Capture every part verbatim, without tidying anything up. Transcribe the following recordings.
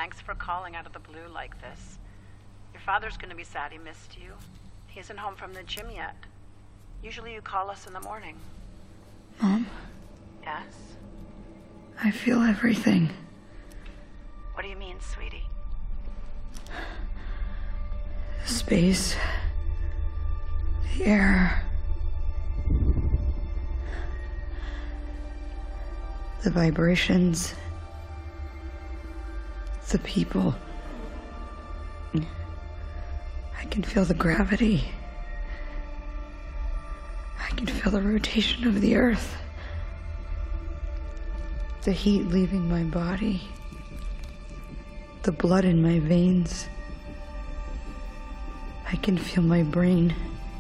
Thanks for calling out of the blue like this. Your father's gonna be sad he missed you. He isn't home from the gym yet. Usually you call us in the morning. Mom? Yes? I feel everything. What do you mean, sweetie? The space. The air. The vibrations. The people. I can feel the gravity. I can feel the rotation of the earth. The heat leaving my body. The blood in my veins. I can feel my brain.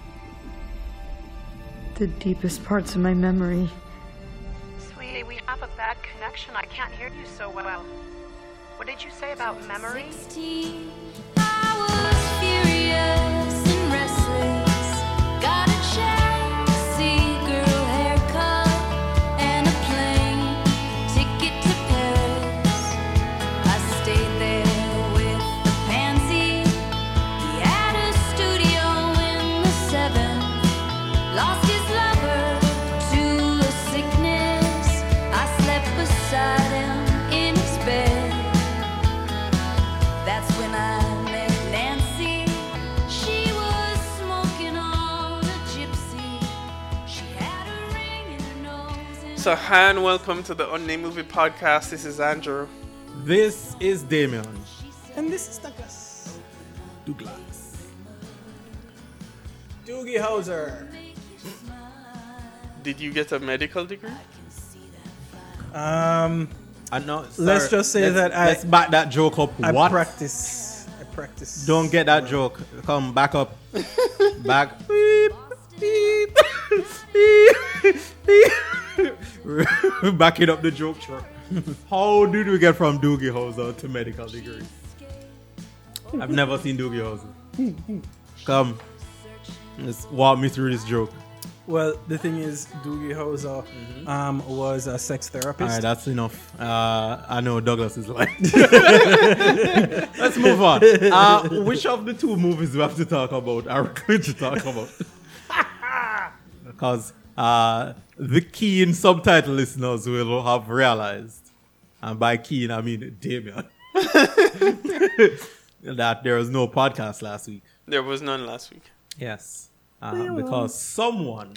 The deepest parts of my memory. Sweetie, we have a bad connection. I can't hear you so well. What did you say about memory? sixteen, I was furious and restless. Got a Chelsea girl haircut and a plane ticket to Paris. I stayed there with the pansy. He had a studio in the seventh. Lost his lover to a sickness. I slept beside him in his bed. That's when I met Nancy. She was smoking on a gypsy. She had a ring in her nose. And So, hi and welcome to the Unnamed Movie Podcast. This is Andrew. This is Damien. And this is Douglas. Douglas. Doogie Howser. Did you get a medical degree? Um, I know. Let's sir, just say let's- that I- let's back that joke up. I what? practice. I practice. Don't get that joke. Come back up. Back. Beep, beep, beep, beep. Backing up the joke truck. How did we get from Doogie Howser to medical degree? I've never seen Doogie Howser. Come. Let's walk me through this joke. Well, the thing is, Doogie Howser um, was a sex therapist. All right, that's enough. Uh, I know Douglas is lying. Let's move on. Uh, which of the two movies we have to talk about are we going to talk about? Because uh, the keen subtitle listeners will have realized, and by keen I mean Damien, that there was no podcast last week. There was none last week. Yes. Uh, because someone,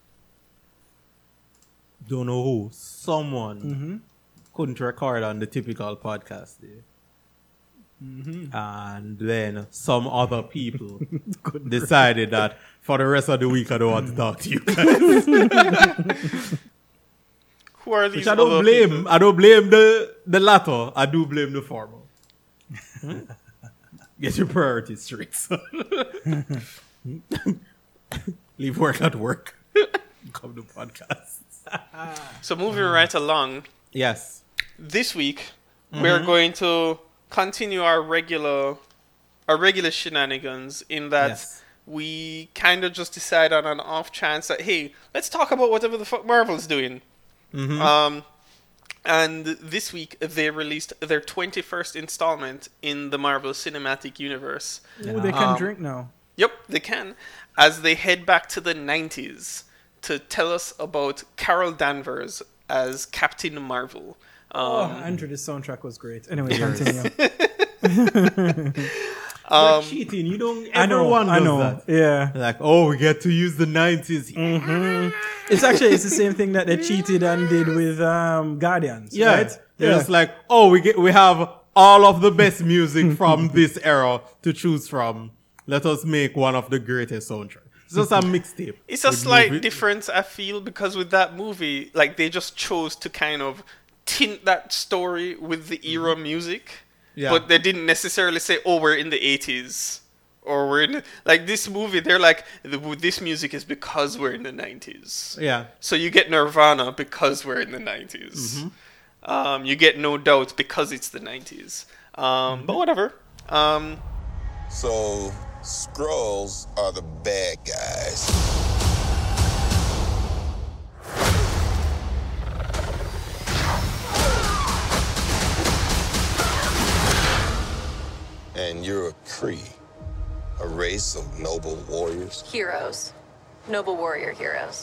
don't know who, someone couldn't record on the typical podcast day. And then some other people decided that for the rest of the week I don't want to talk to you guys. Who are these Which I don't other blame. people? I don't blame the, the latter. I do blame the former. Hmm? Get your priorities straight, son. Leave work at work. Come to podcasts. So, moving right along, Yes. this week we're going to continue our regular, our regular shenanigans. In that Yes. we kind of just decide on an off chance that hey, let's talk about whatever the fuck Marvel's doing. Um, and this week they released their twenty-first installment in the Marvel Cinematic Universe. Ooh, they can Um, drink now. Yep, they can. As they head back to the nineties to tell us about Carol Danvers as Captain Marvel. Oh, Um, Andrew, the soundtrack was great. Anyway, continue. You're cheating. You don't. I know. Everyone I does know. that. Yeah. Like, oh, we get to use the nineties. It's actually it's the same thing that they cheated and did with um, Guardians. Yeah. Right? They're Yeah. just like, oh, we get, we have all of the best music from this era to choose from. Let us make one of the greatest soundtracks. It's just a mixtape. It's a with slight movie- difference, I feel, because with that movie, like, they just chose to kind of tint that story with the era music. Yeah. But they didn't necessarily say, oh, we're in the eighties. Or we're in... The, like, this movie, they're like, the, this music is because we're in the nineties. Yeah. So you get Nirvana because we're in the nineties. Um, you get No Doubt because it's the nineties. Um, But whatever. Um, So, Skrulls are the bad guys. And you're a Kree, a race of noble warriors. Heroes. Noble warrior heroes.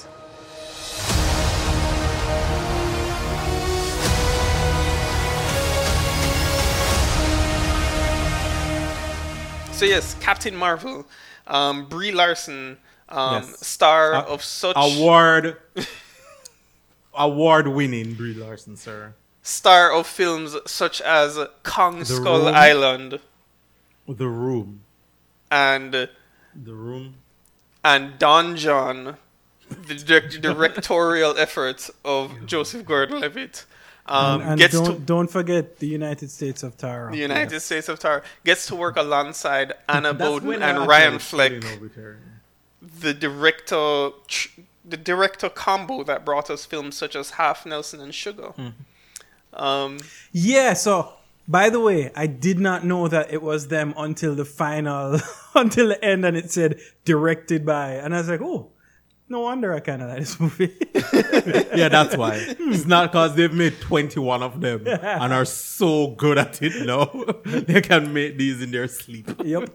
So yes, Captain Marvel, um, Brie Larson, um, Yes. star A- of such Award. Award-winning Brie Larson, sir. star of films such as Kong The Skull Room. Island The Room. and The Room. and Don John, the direct- directorial effort of Joseph Gordon-Levitt. Um, and gets don't to don't forget the United States of Tara. the United States of Tara, gets to work alongside Anna That's Boden when I and actually Ryan was Fleck, feeling over here. the director ch- the director combo that brought us films such as Half Nelson and Sugar. Um, Yeah, so by the way, I did not know that it was them until the final, until the end, and it said directed by, and I was like, oh, no wonder I kind of like this movie. Yeah, that's why. It's not because they've made twenty-one of them and are so good at it now. They can make these in their sleep. Yep.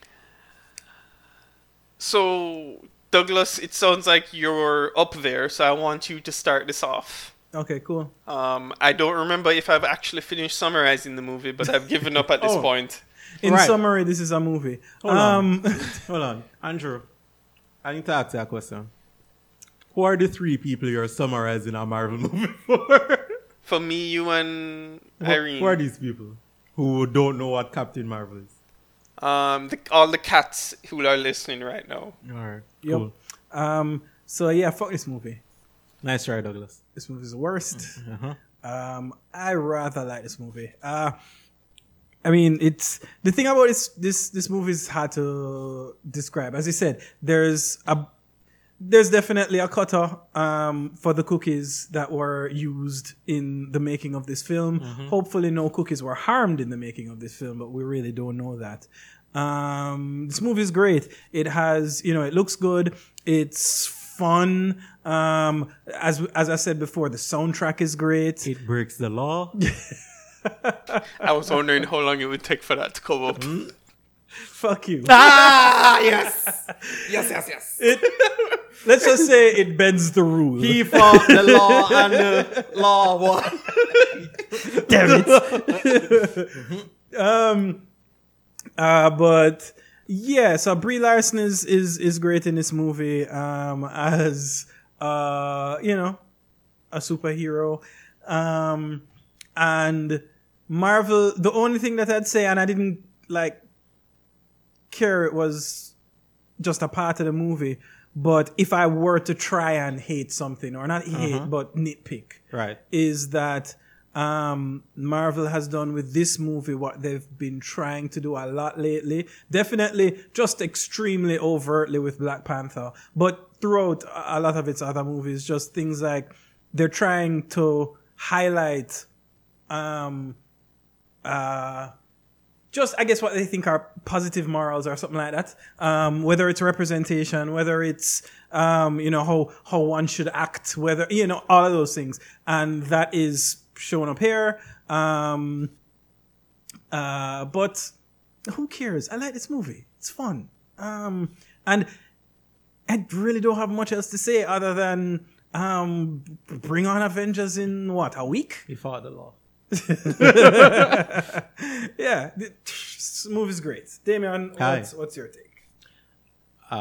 so Douglas, it sounds like you're up there, so I want you to start this off. Okay, cool. Um, I don't remember if I've actually finished summarizing the movie, but I've given up at this Oh. point. In Right. summary, this is a movie. Hold um, on. Hold on. Andrew, I need to ask you a question. Who are the three people you're summarizing a Marvel movie for? For me, you and Who- Irene. Who are these people who don't know what Captain Marvel is? Um, the, all the cats who are listening right now. All right. Yep. Cool. um, so yeah, fuck this movie. Nice try, Douglas. This movie's the worst. Uh-huh. Um, I rather like this movie. Uh, I mean, it's the thing about this. This this movie is hard to describe. As you said, there's a there's definitely a cutter um, for the cookies that were used in the making of this film. Hopefully, no cookies were harmed in the making of this film, but we really don't know that. Um, this movie is great. It has, you know, it looks good. It's fun. Um, as as I said before, the soundtrack is great. It breaks the law. I was wondering how long it would take for that to come up. Fuck you. Ah, yes. Yes, yes, yes. Let's just say it bends the rule. He fought the law and the law won. Damn it. um, uh, but yeah, so Brie Larson is, is, is great in this movie, um, as, uh, you know, a superhero. Um, and Marvel, the only thing that I'd say, and I didn't like care, it was just a part of the movie. But if I were to try and hate something, or not hate, Uh-huh. but nitpick, Right. is that um, Marvel has done with this movie what they've been trying to do a lot lately. Definitely just extremely overtly with Black Panther, but throughout a a lot of its other movies, just things like they're trying to highlight um, uh, just, I guess, what they think are positive morals or something like that. Um, whether it's representation, whether it's, um, you know, how, how one should act, whether, you know, all of those things. And that is shown up here. Um, uh, but who cares? I like this movie. It's fun. Um, and I really don't have much else to say other than, um, bring on Avengers in what, a week? He fought the law. Yeah, this movie's great. Damien, Hi. what's, what's your take? Uh,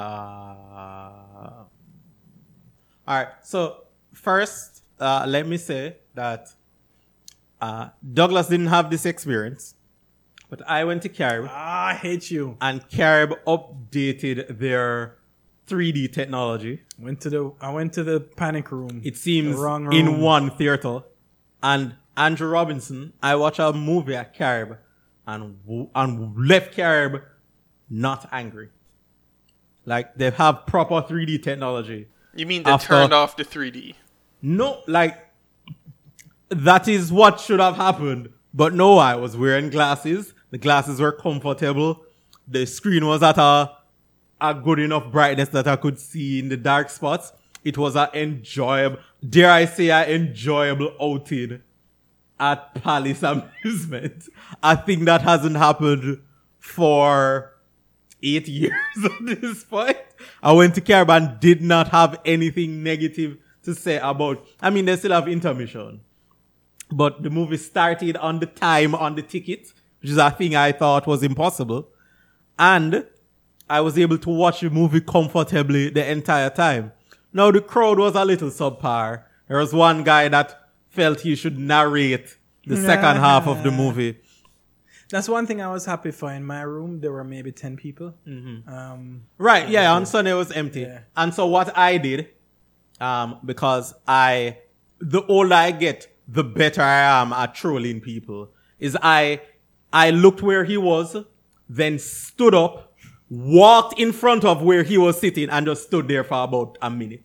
all right. So first, uh, let me say that uh, Douglas didn't have this experience, but I went to Carib, Ah, I hate you. and Carib updated their three D technology. Went to the I went to the panic room. It seems The wrong room. in one theater, and Andrew Robinson, I watched a movie at Carib, and w- and left Carib not angry. Like they have proper three D technology. You mean they After- turned off the three D? No, like that is what should have happened. But no, I was wearing glasses. The glasses were comfortable. The screen was at a a good enough brightness that I could see in the dark spots. It was an enjoyable, dare I say, an enjoyable outing at Palace Amusement. I think that hasn't happened for eight years at this point. I went to Caribbean, did not have anything negative to say about. I mean, they still have intermission, but the movie started on the time on the ticket, which is a thing I thought was impossible, and I was able to watch the movie comfortably the entire time. Now the crowd was a little subpar. There was one guy that felt he should narrate the second half of the movie. That's one thing I was happy for. In my room, there were maybe ten people. Mm-hmm. Um, right, yeah, on Sunday it was empty. Yeah. And so what I did, um, because I, the older I get, the better I am at trolling people, is I, I looked where he was, then stood up, walked in front of where he was sitting, and just stood there for about a minute.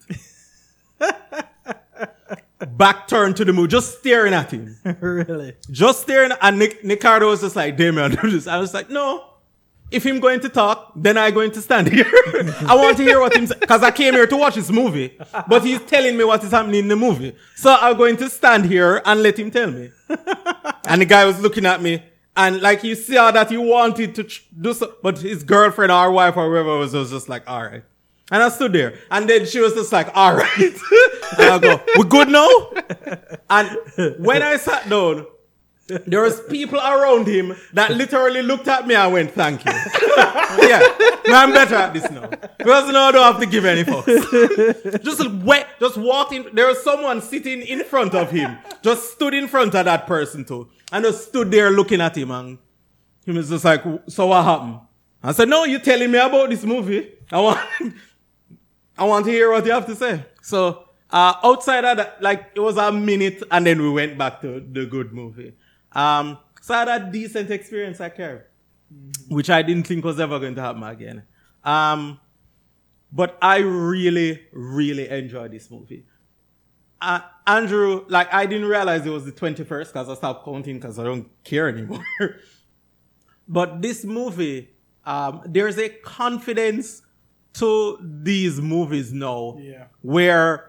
Back turned to the moon, just staring at him. Really? Just staring, and Nick, Nicardo was just like, Damien, do this. I was like, no. If him going to talk, then I going to stand here. I want to hear what him say, because I came here to watch this movie, but he's telling me what is happening in the movie. So I'm going to stand here and let him tell me. And the guy was looking at me, and like you saw that he wanted to tr- do so, but his girlfriend or wife or whoever was, was just like, all right. And I stood there, and then she was just like, all right. And I go, we good now? And when I sat down, there was people around him that literally looked at me and went, thank you. Yeah, I'm better at this now. Because now I don't have to give any fucks. Just wait, just walked in. There was someone sitting in front of him. Just stood in front of that person too. And just stood there looking at him, and he was just like, so what happened? I said, no, you're telling me about this movie. I want, I want to hear what you have to say. So, uh, outside of that, like, it was a minute, and then we went back to the good movie. Um, so I had a decent experience at Carib, mm-hmm. which I didn't think was ever going to happen again. Um, but I really, really enjoyed this movie. Uh, Andrew, like, I didn't realize it was the twenty-first because I stopped counting because I don't care anymore. But this movie, um, there's a confidence to these movies now, yeah. where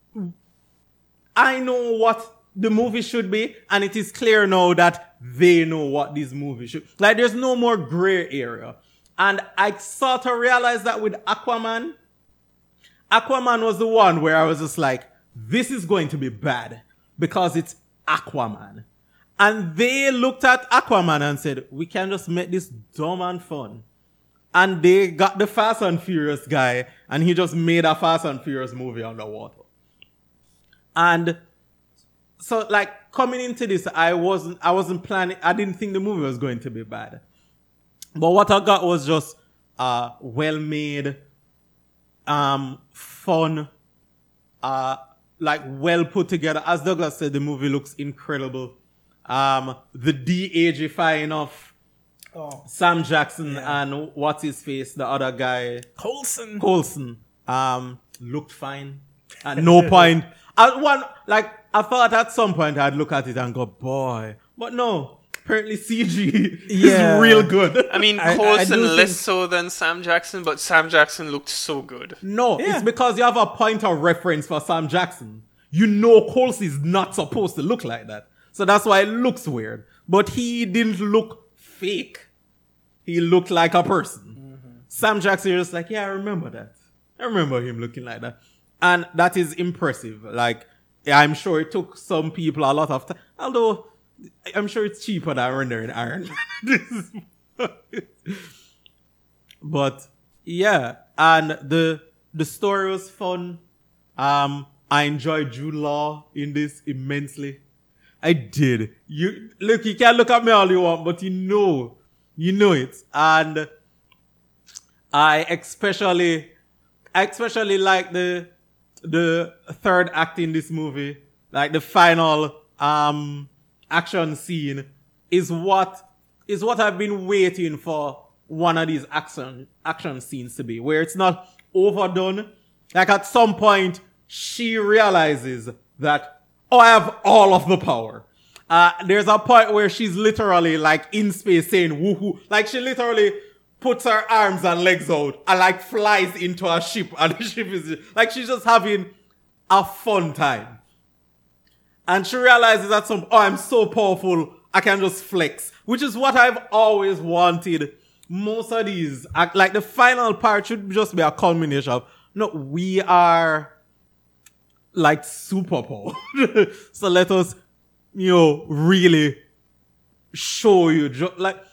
I know what the movie should be, and it is clear now that they know what this movie should. Like, there's no more gray area. And I sort of realized that with Aquaman. Aquaman was the one where I was just like, this is going to be bad because it's Aquaman. And they looked at Aquaman and said, we can just make this dumb and fun. And they got the Fast and Furious guy, and he just made a Fast and Furious movie underwater. And so, like, coming into this, I wasn't, I wasn't planning, I didn't think the movie was going to be bad. But what I got was just, uh, well-made, um, fun, uh, like, well put together. As Douglas said, the movie looks incredible. Um, the de-agifying of Oh. Sam Jackson Yeah. and what's his face, the other guy, Coulson. Coulson, um, looked fine. At no point, at one, like, I thought at some point I'd look at it and go, boy. But no, apparently C G Yeah. is real good. I mean, I- I Coulson do less think- so than Sam Jackson, but Sam Jackson looked so good. No, Yeah. it's because you have a point of reference for Sam Jackson. You know Coulson is not supposed to look like that. So that's why it looks weird. But he didn't look fake. He looked like a person. Mm-hmm. Sam Jackson is just like, yeah, I remember that. I remember him looking like that. And that is impressive. Like, I'm sure it took some people a lot of time. Although, I'm sure it's cheaper than rendering Iron Man. But, yeah. And the the story was fun. Um, I enjoyed Jude Law in this immensely. I did. You look, you can look at me all you want, but you know, you know it. And I especially, I especially like the the third act in this movie, like the final um action scene, is what is what I've been waiting for one of these action action scenes to be, where it's not overdone. Like at some point, she realizes that, oh, I have all of the power. Uh, there's a point where she's literally like in space saying woohoo. Like she literally puts her arms and legs out and like flies into a ship, and the ship is like, she's just having a fun time. And she realizes that some, oh, I'm so powerful, I can just flex, which is what I've always wanted most of these, act like the final part should just be a culmination of, no, we are like superpower. So let us, you know, really show you, ju- like,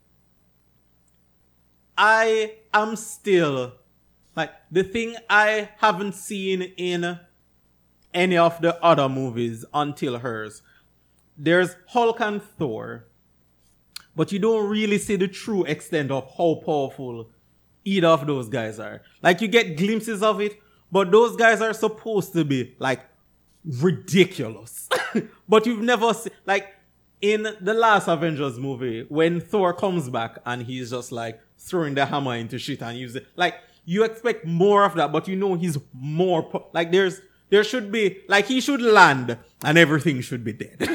I am still, like, the thing I haven't seen in any of the other movies until hers. There's Hulk and Thor, but you don't really see the true extent of how powerful either of those guys are. Like, you get glimpses of it, but those guys are supposed to be, like, ridiculous. But you've never seen, like, in the last Avengers movie, when Thor comes back and he's just, like, throwing the hammer into shit and use it, like, you expect more of that, but you know he's more, po- like, there's, there should be, like, he should land and everything should be dead.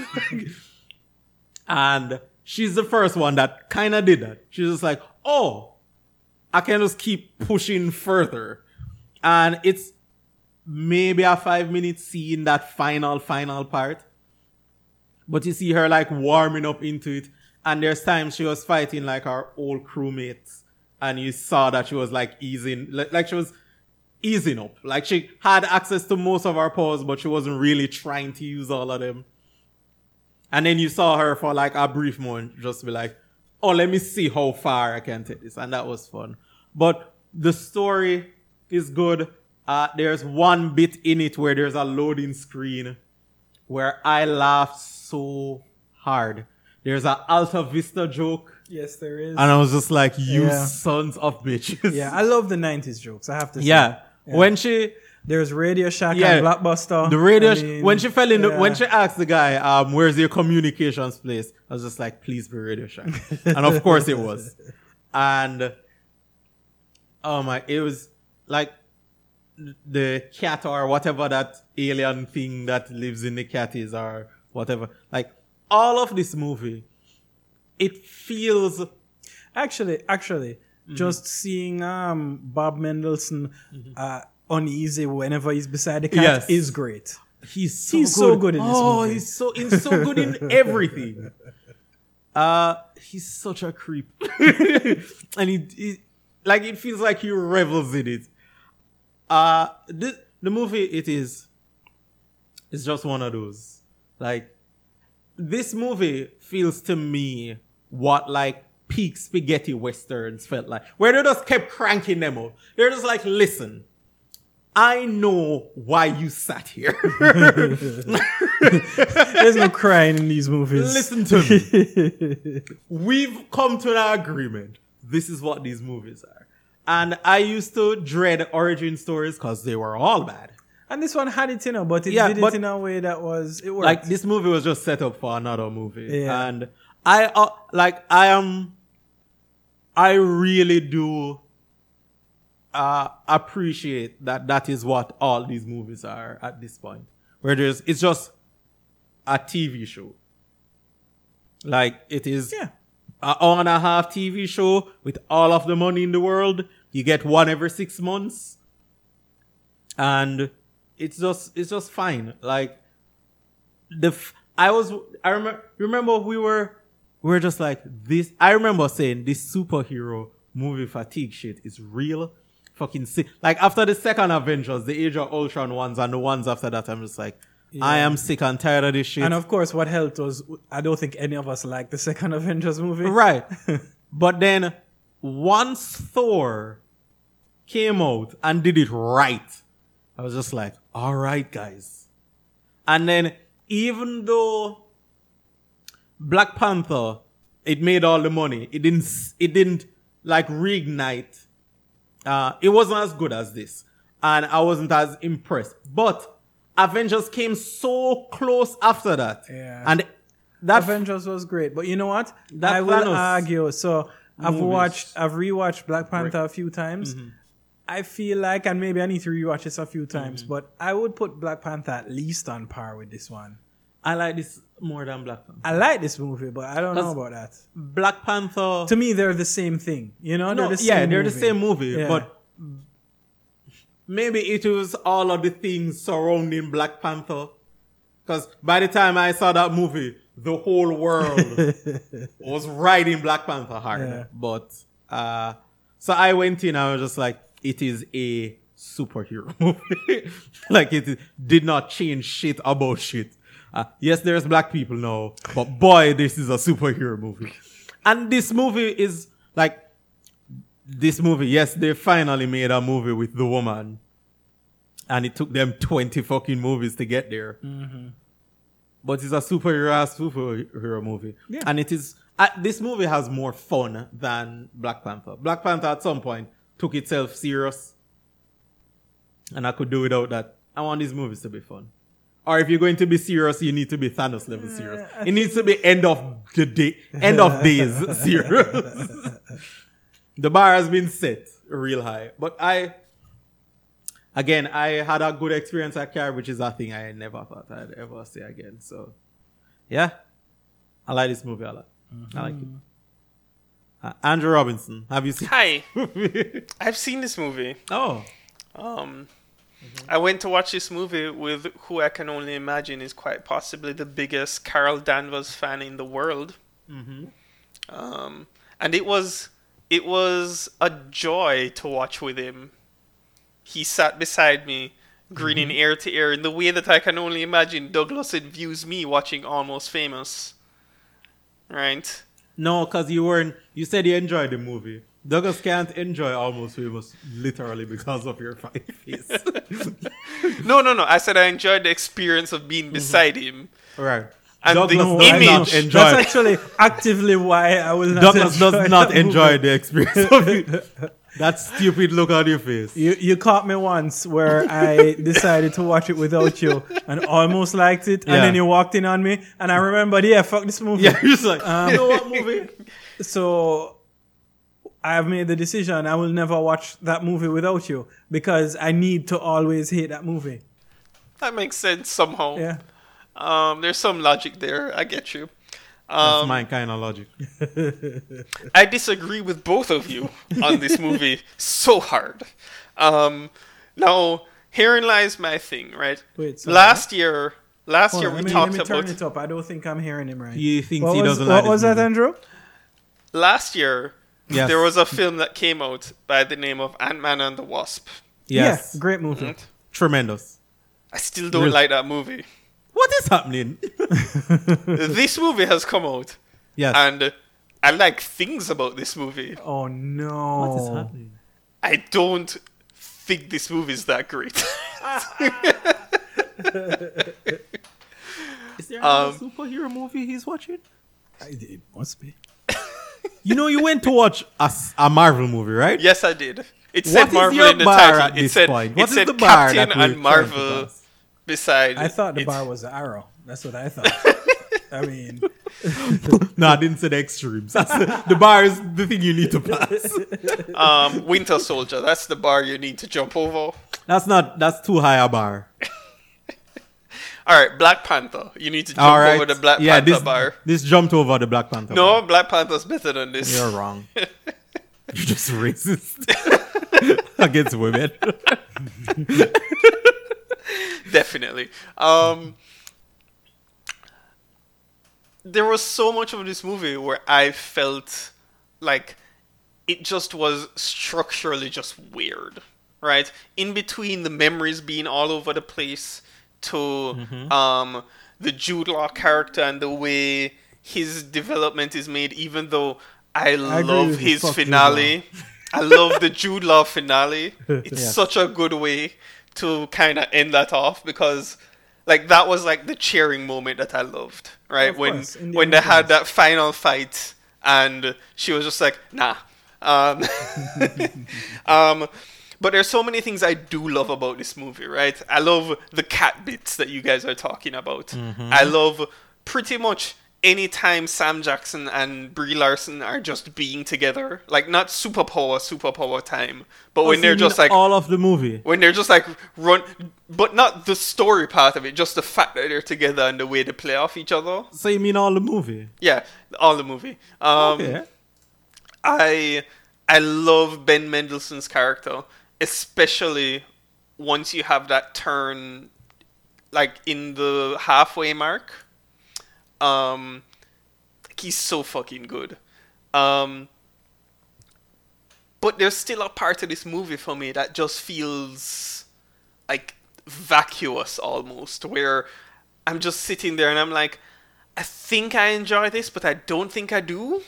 And she's the first one that kind of did that. She's just like, oh, I can just keep pushing further. And it's maybe a five minute scene, that final, final part. But you see her like warming up into it. And there's times she was fighting like her old crewmates. And you saw that she was like easing, like, like she was easing up. Like she had access to most of her powers, but she wasn't really trying to use all of them. And then you saw her for like a brief moment just be like, oh, let me see how far I can take this. And that was fun. But the story is good. Uh, there's one bit in it where there's a loading screen where I laughed so hard. There's an Alta Vista joke. Yes, there is. And I was just like, you Yeah. sons of bitches. Yeah, I love the nineties jokes, I have to say. Yeah. Yeah. When she, There's Radio Shack Yeah. and Blockbuster. the radio, I sh- mean, when she fell in, the, yeah. when she asked the guy, um, where's your communications place? I was just like, please be Radio Shack. And of course it was. And, oh my, it was like the cat or whatever that alien thing that lives in the cat is or whatever. Like, all of this movie, it feels, Actually, actually, Mm-hmm. just seeing um Bob Mendelsohn uh, uneasy whenever he's beside the cat Yes. is great. he's so He's good. so good in this oh, movie. he's so, he's so good in everything. Uh, he's such a creep. And he, he, like, it feels like he revels in it. Uh, the, the movie, it is, it's just one of those. Like, this movie feels to me what, like, peak spaghetti westerns felt like. Where they just kept cranking them out. They're just like, listen, I know why you sat here. There's no crying in these movies. Listen to me. We've come to an agreement. This is what these movies are. And I used to dread origin stories because they were all bad. And this one had it, you know, but it Yeah, did but- it in a way that was, it worked. Like, this movie was just set up for another movie. Yeah. And I, uh, like, I am, I really do uh, appreciate that that is what all these movies are at this point. Where there's, it's just a T V show. Like, it is Yeah. an hour and a half T V show with all of the money in the world. You get one every six months. And it's just, it's just fine. Like, the, f- I was, I remember, remember we were, we were just like, this, I remember saying this superhero movie fatigue shit is real. Fucking sick. Like, after the second Avengers, the Age of Ultron ones and the ones after that, I'm just like, I am sick and tired of this shit. And of course, what helped was, I don't think any of us liked the second Avengers movie. Right. But then, once Thor came out and did it right, I was just like, all right, guys. And then, even though Black Panther, it made all the money, it didn't, it didn't like reignite. Uh, it wasn't as good as this. And I wasn't as impressed. But Avengers came so close after that. Yeah. And that Avengers was great, but you know what? That I will Thanos argue. So I've movies. watched, I've rewatched Black Panther a few times. I feel like, and maybe I need to rewatch this a few times, but I would put Black Panther at least on par with this one. I like this more than Black Panther. I like this movie, but I don't know 'Cause about that. Black Panther. To me, they're the same thing. You know, no, they're the yeah, same they're movie. the same movie, Yeah. but maybe it was all of the things surrounding Black Panther. Because by the time I saw that movie, the whole world was riding Black Panther hard. Yeah. But Uh, so I went in, I was just like, it is a superhero movie. Like, it did not change shit about shit. Uh, yes, there's black people now, but boy, this is a superhero movie. And this movie is like, this movie, yes, they finally made a movie with the woman. And it took them twenty fucking movies to get there. Mm-hmm. But it's a superhero ass superhero movie. Yeah. And it is, uh, this movie has more fun than Black Panther. Black Panther at some point took itself serious. And I could do without that. I want these movies to be fun. Or if you're going to be serious, you need to be Thanos level serious. It needs to be end of the day, end of days serious. The bar has been set real high. But I, again, I had a good experience at Carib, which is a thing I never thought I'd ever see again. So, yeah. I like this movie a lot. I like it. Uh, Andrew Robinson, have you seen Hi. I've seen this movie. Oh. Um, I went to watch this movie with who I can only imagine is quite possibly the biggest Carol Danvers fan in the world. Mm-hmm. Um, and it was it was a joy to watch with him. He sat beside me, grinning ear to ear in the way that I can only imagine Douglas views me watching Almost Famous. Right? No, because you weren't, you said you enjoyed the movie. Douglas can't enjoy Almost Famous literally because of your funny face. No, no, no. I said I enjoyed the experience of being beside him. Right. And Douglas the does image. not enjoy That's actually actively why I will not Douglas enjoy does not that enjoy movie. the experience of it. That stupid look on your face. You you caught me once where I decided to watch it without you and almost liked it, and Yeah. then you walked in on me, and I remembered, yeah, fuck this movie. Yeah, you're just like, Um, you know what movie? So I have made the decision I will never watch that movie without you because I need to always hate that movie. That makes sense somehow. Yeah. Um, there's some logic there. I get you. That's Um, my kind of logic. I disagree with both of you on this movie so hard. Um, now, herein lies my thing, right? Wait, so last year, last Hold year on, we let me, talked let me turn about it up. I don't think I'm hearing him right. He thinks what he was, doesn't what like this was that, movie. Andrew? last year. Yes. There was a film that came out by the name of Ant-Man and the Wasp. Yes. Yeah, great movie. Right? Tremendous. I still don't Really? like that movie. What is happening? This movie has come out, Yes. and I like things about this movie. Oh no! what is happening? I don't think this movie is that great. Is there Um, another superhero movie he's watching? I did. Must be. You know, you went to watch a, s- a Marvel movie, right? Yes, I did. It What said is Marvel your in the bar title. at It this said, point? it What is said the bar Captain that we're and trying to Marvel pass? beside. I thought the it. bar was the arrow. That's what I thought. I mean, No, I didn't say the extremes. That's the, the bar is the thing you need to pass. Um, Winter Soldier. That's the bar you need to jump over. That's not. That's too high a bar. All right, Black Panther. You need to jump All right. over the Black yeah, Panther this, bar. This jumped over the Black Panther. No, bar. Black Panther's better than this. You're wrong. You're just racist against women. Definitely. Um, there was so much of this movie where I felt like it just was structurally just weird, right? In between the memories being all over the place to Mm-hmm. um, the Jude Law character and the way his development is made, even though I, agree love with you. his Fuck Jude finale. I love the Jude Law finale. It's Yes. such a good way to kind of end that off because like that was like the cheering moment that I loved, right? Of when course, Indiana when they had Jones. that final fight and she was just like, nah. Um, um, but there's so many things I do love about this movie, right? I love the cat bits that you guys are talking about. I love pretty much anytime Sam Jackson and Brie Larson are just being together, like not superpower, superpower time, but when Oh, so they're you just mean like all of the movie. when they're just like run, but not the story part of it, just the fact that they're together and the way they play off each other. So you mean all the movie? Yeah, all the movie. Um, Okay. I I love Ben Mendelsohn's character, especially once you have that turn, like in the halfway mark. Um, he's so fucking good. Um, but there's still a part of this movie for me that just feels like vacuous almost, where I'm just sitting there and I'm like, I think I enjoy this, but I don't think I do.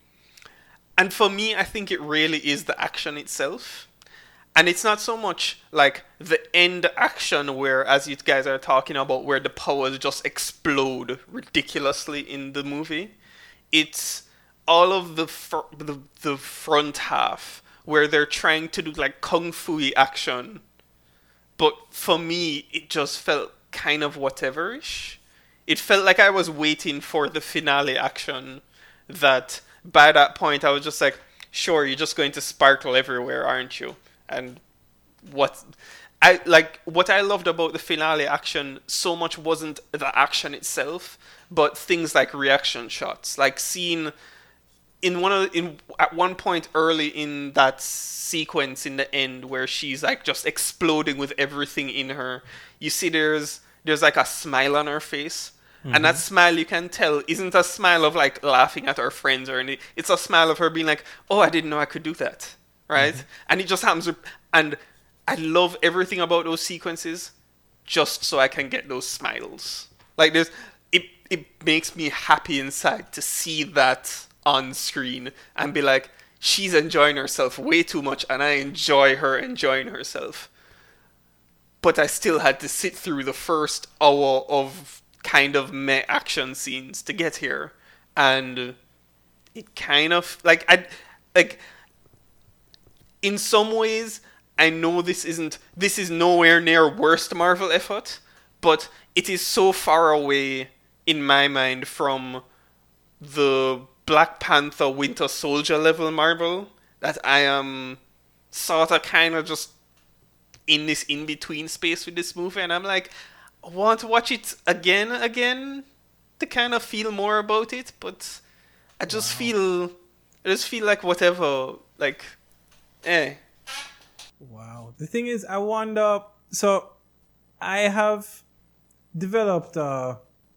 And for me, I think it really is the action itself. And it's not so much like the end action where, as you guys are talking about, where the powers just explode ridiculously in the movie. It's all of the fr- the, the front half where they're trying to do like kung fu action. But for me, it just felt kind of whatever-ish. It felt like I was waiting for the finale action that by that point I was just like, sure, you're just going to sparkle everywhere, aren't you? And what I like what I loved about the finale action so much wasn't the action itself, but things like reaction shots, like seeing in one of in at one point early in that sequence in the end where she's like just exploding with everything in her. You see there's there's like a smile on her face. Mm-hmm. And that smile, you can tell, isn't a smile of like laughing at her friends or anything. It's a smile of her being like, oh, I didn't know I could do that. Right? Mm-hmm. And it just happens. And I love everything about those sequences just so I can get those smiles. Like there's, it, it makes me happy inside to see that on screen and be like, she's enjoying herself way too much and I enjoy her enjoying herself. But I still had to sit through the first hour of kind of meh action scenes to get here, and it kind of like I like in some ways I know this isn't this is nowhere near worst Marvel effort, but it is so far away in my mind from the Black Panther Winter Soldier level Marvel that I am sort of kind of just in this in-between space with this movie, and I'm like, I want to watch it again, again, to kind of feel more about it, but I just wow. feel, I just feel like whatever, like, eh. Wow. The thing is, I wonder, so I have developed, uh,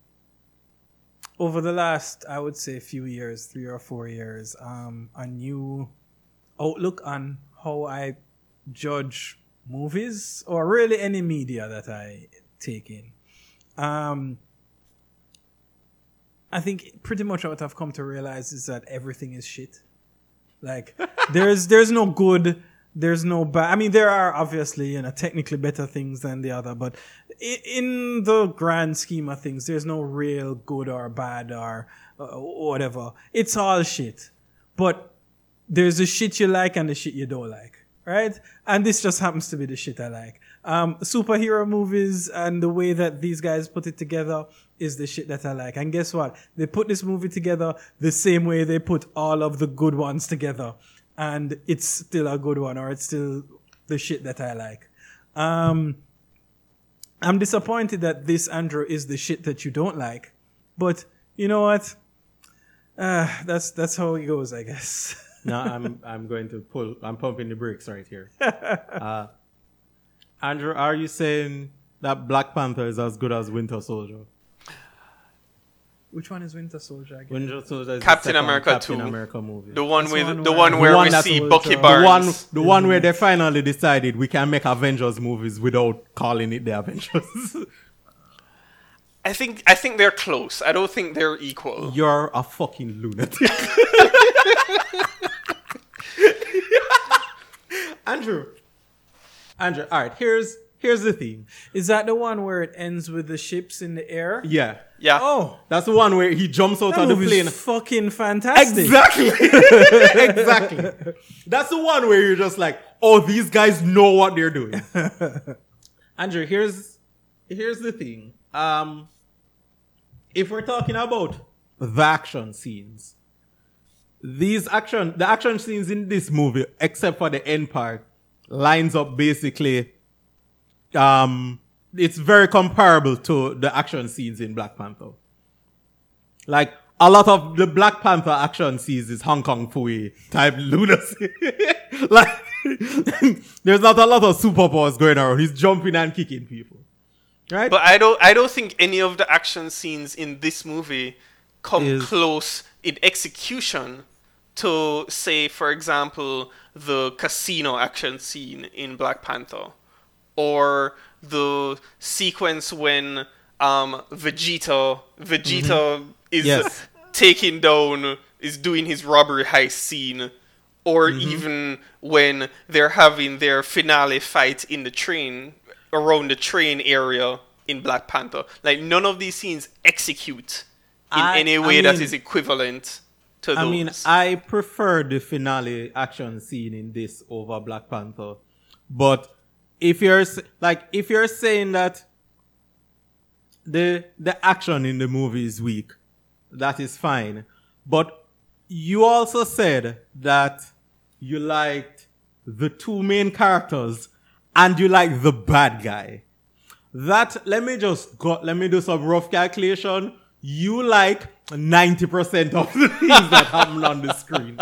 over the last, I would say, few years, three or four years, um, a new outlook on how I judge movies, or really any media that I take in. Um, I think pretty much what I've come to realize is that everything is shit. Like there's there's no good, there's no bad. I mean, there are obviously, you know, technically better things than the other, but in, in the grand scheme of things, there's no real good or bad or uh, whatever. It's all shit. But there's the shit you like and the shit you don't like. Right? And this just happens to be the shit I like. Um, superhero movies and the way that these guys put it together is the shit that I like. And guess what? They put this movie together the same way they put all of the good ones together. And it's still a good one, or it's still the shit that I like. Um, I'm disappointed that this, Andrew, is the shit that you don't like. But you know what? Uh, that's, that's how it goes, I guess. No, I'm I'm going to pull. I'm pumping the brakes right here. Uh, Andrew, are you saying that Black Panther is as good as Winter Soldier? Which one is Winter Soldier again? Winter Soldier is Captain the America Captain two. America movie. The one That's with one the where- one where The one we that see was, Bucky uh, The one, Barnes. the one where they finally decided we can make Avengers movies without calling it the Avengers. I think I think they're close. I don't think they're equal. You're a fucking lunatic. Andrew. Andrew, all right, here's here's the thing. Is that the one where it ends with the ships in the air? Yeah. Yeah. Oh, That's the one where he jumps out that of the movie's plane. fucking fantastic. Exactly. Exactly. That's the one where you're just like, oh, these guys know what they're doing. Andrew, here's here's the thing. Um, if we're talking about the action scenes, these action the action scenes in this movie, except for the end part, lines up basically. Um, it's very comparable to the action scenes in Black Panther. Like, a lot of the Black Panther action scenes is Hong Kong Phooey type lunacy. Like, there's not a lot of superpowers going around. He's jumping and kicking people. Right? But I don't I don't think any of the action scenes in this movie come Is- close in execution to say, for example, the casino action scene in Black Panther, or the sequence when um, Vegeta Vegeta mm-hmm. is Yes. taking down, is doing his robbery heist scene, or Mm-hmm. even when they're having their finale fight in the train, around the train area in Black Panther. Like, none of these scenes execute in I- any I way that mean- is equivalent to those. I mean, I prefer the finale action scene in this over Black Panther. But if you're s- like, if you're saying that the the action in the movie is weak, that is fine. But you also said that you liked the two main characters and you like the bad guy. That, let me just go, let me do some rough calculation. You like ninety percent of the things that happen on the screen.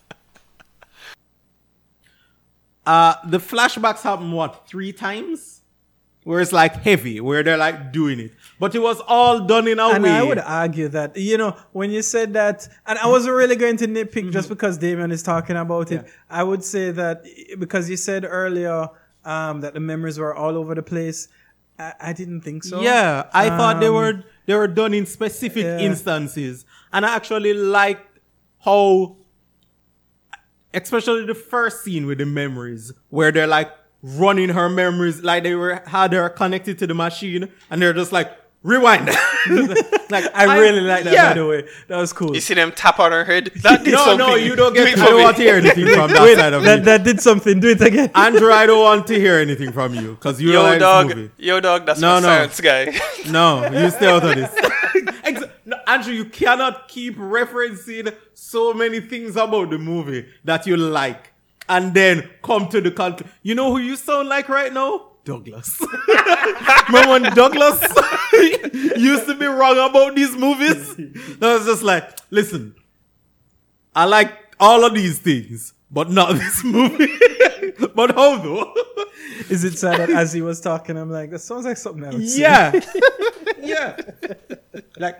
Uh, the flashbacks happen, what, three times? Where it's like heavy, where they're like doing it. But it was all done in a And way. I would argue that, you know, when you said that, and I wasn't really going to nitpick just because Damien is talking about it. Yeah. I would say that because you said earlier um, that the memories were all over the place. I, I didn't think so. Yeah, I thought they Um, were they were done in specific yeah. instances, and I actually liked how, especially the first scene with the memories, where they're like running her memories, like they were had her connected to the machine, and they're just like rewind. Like I really like that, yeah. by the way. That was cool. You see them tap on her head? That did No, something. no, you don't Do get. it I for don't me. want to hear anything from that Wait, side of that, me. that did something. Do it again. Andrew, I don't want to hear anything from you because you Yo, like dog. this movie. Yo, dog, that's No, my no. science guy. No, you stay out of this. Ex- no, Andrew, you cannot keep referencing so many things about the movie that you like and then come to the conclusion. You know who you sound like right now? Douglas. Remember when Douglas used to be wrong about these movies? I was just like, listen, I like all of these things, but not this movie. But how though? Is it sad that as he was talking, I'm like, that sounds like something else. Yeah. Yeah. Like,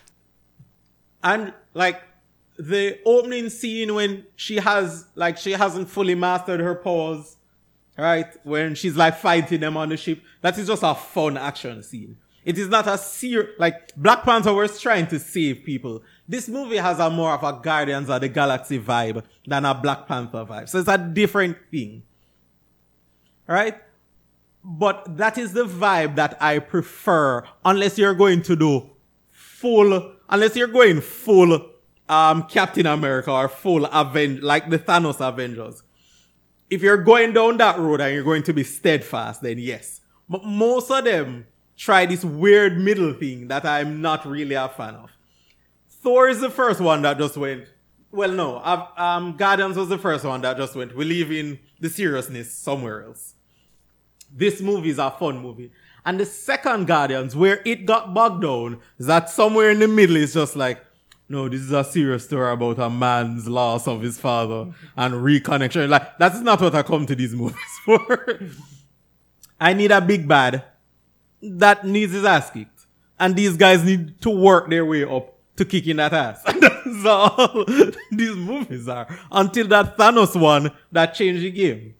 and like the opening scene when she has, like, she hasn't fully mastered her powers, right? When she's like fighting them on the ship. That is just a fun action scene. It is not a serious, like, Black Panther was trying to save people. This movie has a more of a Guardians of the Galaxy vibe than a Black Panther vibe. So it's a different thing. Right? But that is the vibe that I prefer, unless you're going to do full, unless you're going full um, Captain America or full Aven, like the Thanos Avengers. If you're going down that road and you're going to be steadfast, then yes. But most of them try this weird middle thing that I'm not really a fan of. Thor is the first one that just went, well, no, I've, um, Guardians was the first one that just went, we're leaving the seriousness somewhere else. This movie is a fun movie. And the second Guardians, where it got bogged down, is that somewhere in the middle is just like, no, this is a serious story about a man's loss of his father and reconnection. Like, that's not what I come to these movies for. I need a big bad that needs his ass kicked. And these guys need to work their way up to kicking that ass. And that's all these movies are. Until that Thanos one that changed the game.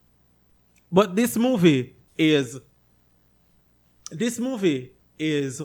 But this movie is, this movie is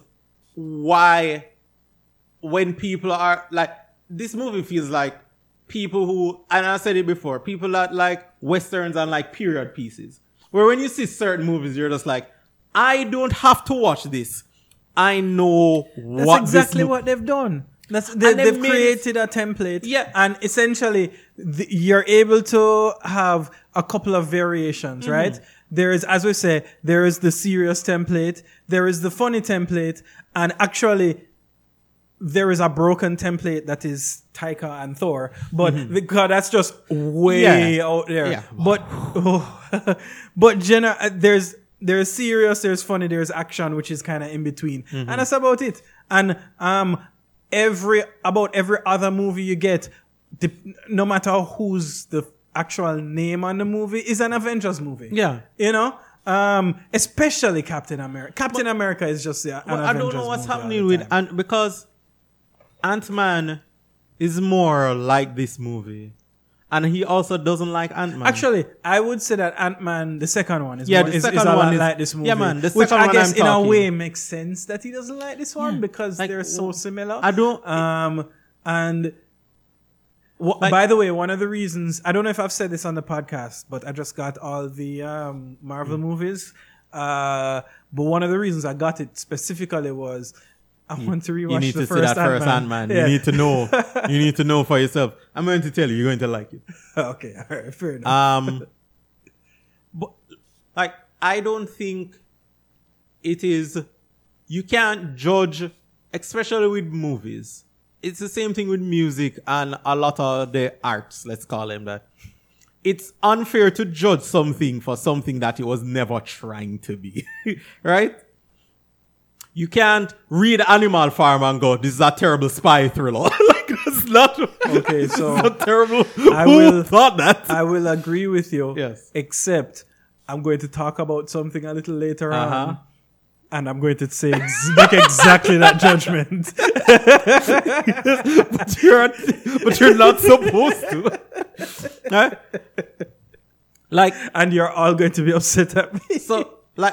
why when people are like, this movie feels like people who, and I said it before, people that like Westerns and like period pieces. Where when you see certain movies, you're just like, I don't have to watch this. I know That's what exactly this mo- what they've done. That's they, And they they've made created a template, Yeah. and essentially the, you're able to have a couple of variations, Mm-hmm. right? There is, as we say, there is the serious template, there is the funny template, and actually there is a broken template that is Taika and Thor, but because that's just way Mm-hmm. Yeah. out there. Yeah. But oh, but gener- uh, there's there's serious, there's funny, there's action, which is kind of in between, Mm-hmm. and that's about it. And um, every about every other movie you get, the, no matter who's the actual name on the movie, is an Avengers movie. Yeah. You know. Um, especially Captain America. Captain America is just yeah, an Well, I Avengers don't know what's movie all happening the with, time. and because Ant-Man is more like this movie. And he also doesn't like Ant-Man. Actually, I would say that Ant-Man, the second one, is, Yeah, more, the is, second is a lot one is- like this movie. yeah, man, the which second I one guess I'm in talking. a way makes sense that he doesn't like this one Yeah. because Like, they're so similar. I don't- Um, and wh- Like- by the way, one of the reasons I don't know if I've said this on the podcast, but I just got all the um, Marvel Mm. movies. Uh, but one of the reasons I got it specifically was I want to rewatch You need the to see first that first Ant-Man. Ant-Man. Yeah. You need to know. You need to know for yourself. I'm going to tell you, you're going to like it. Okay, all right, fair enough. Um, but like, I don't think it is. You can't judge, especially with movies. It's the same thing with music and a lot of the arts. Let's call them that. It's unfair to judge something for something that it was never trying to be, right? You can't read Animal Farm and go, "This is a terrible spy thriller." Like that's not. Okay, so it's not terrible. I Who will- thought that? I will agree with you. Yes. Except I'm going to talk about something a little later Uh-huh. on. And I'm going to say ex- make exactly that judgment. but you're but you're not supposed to. Right? Like And you're all going to be upset at me. so like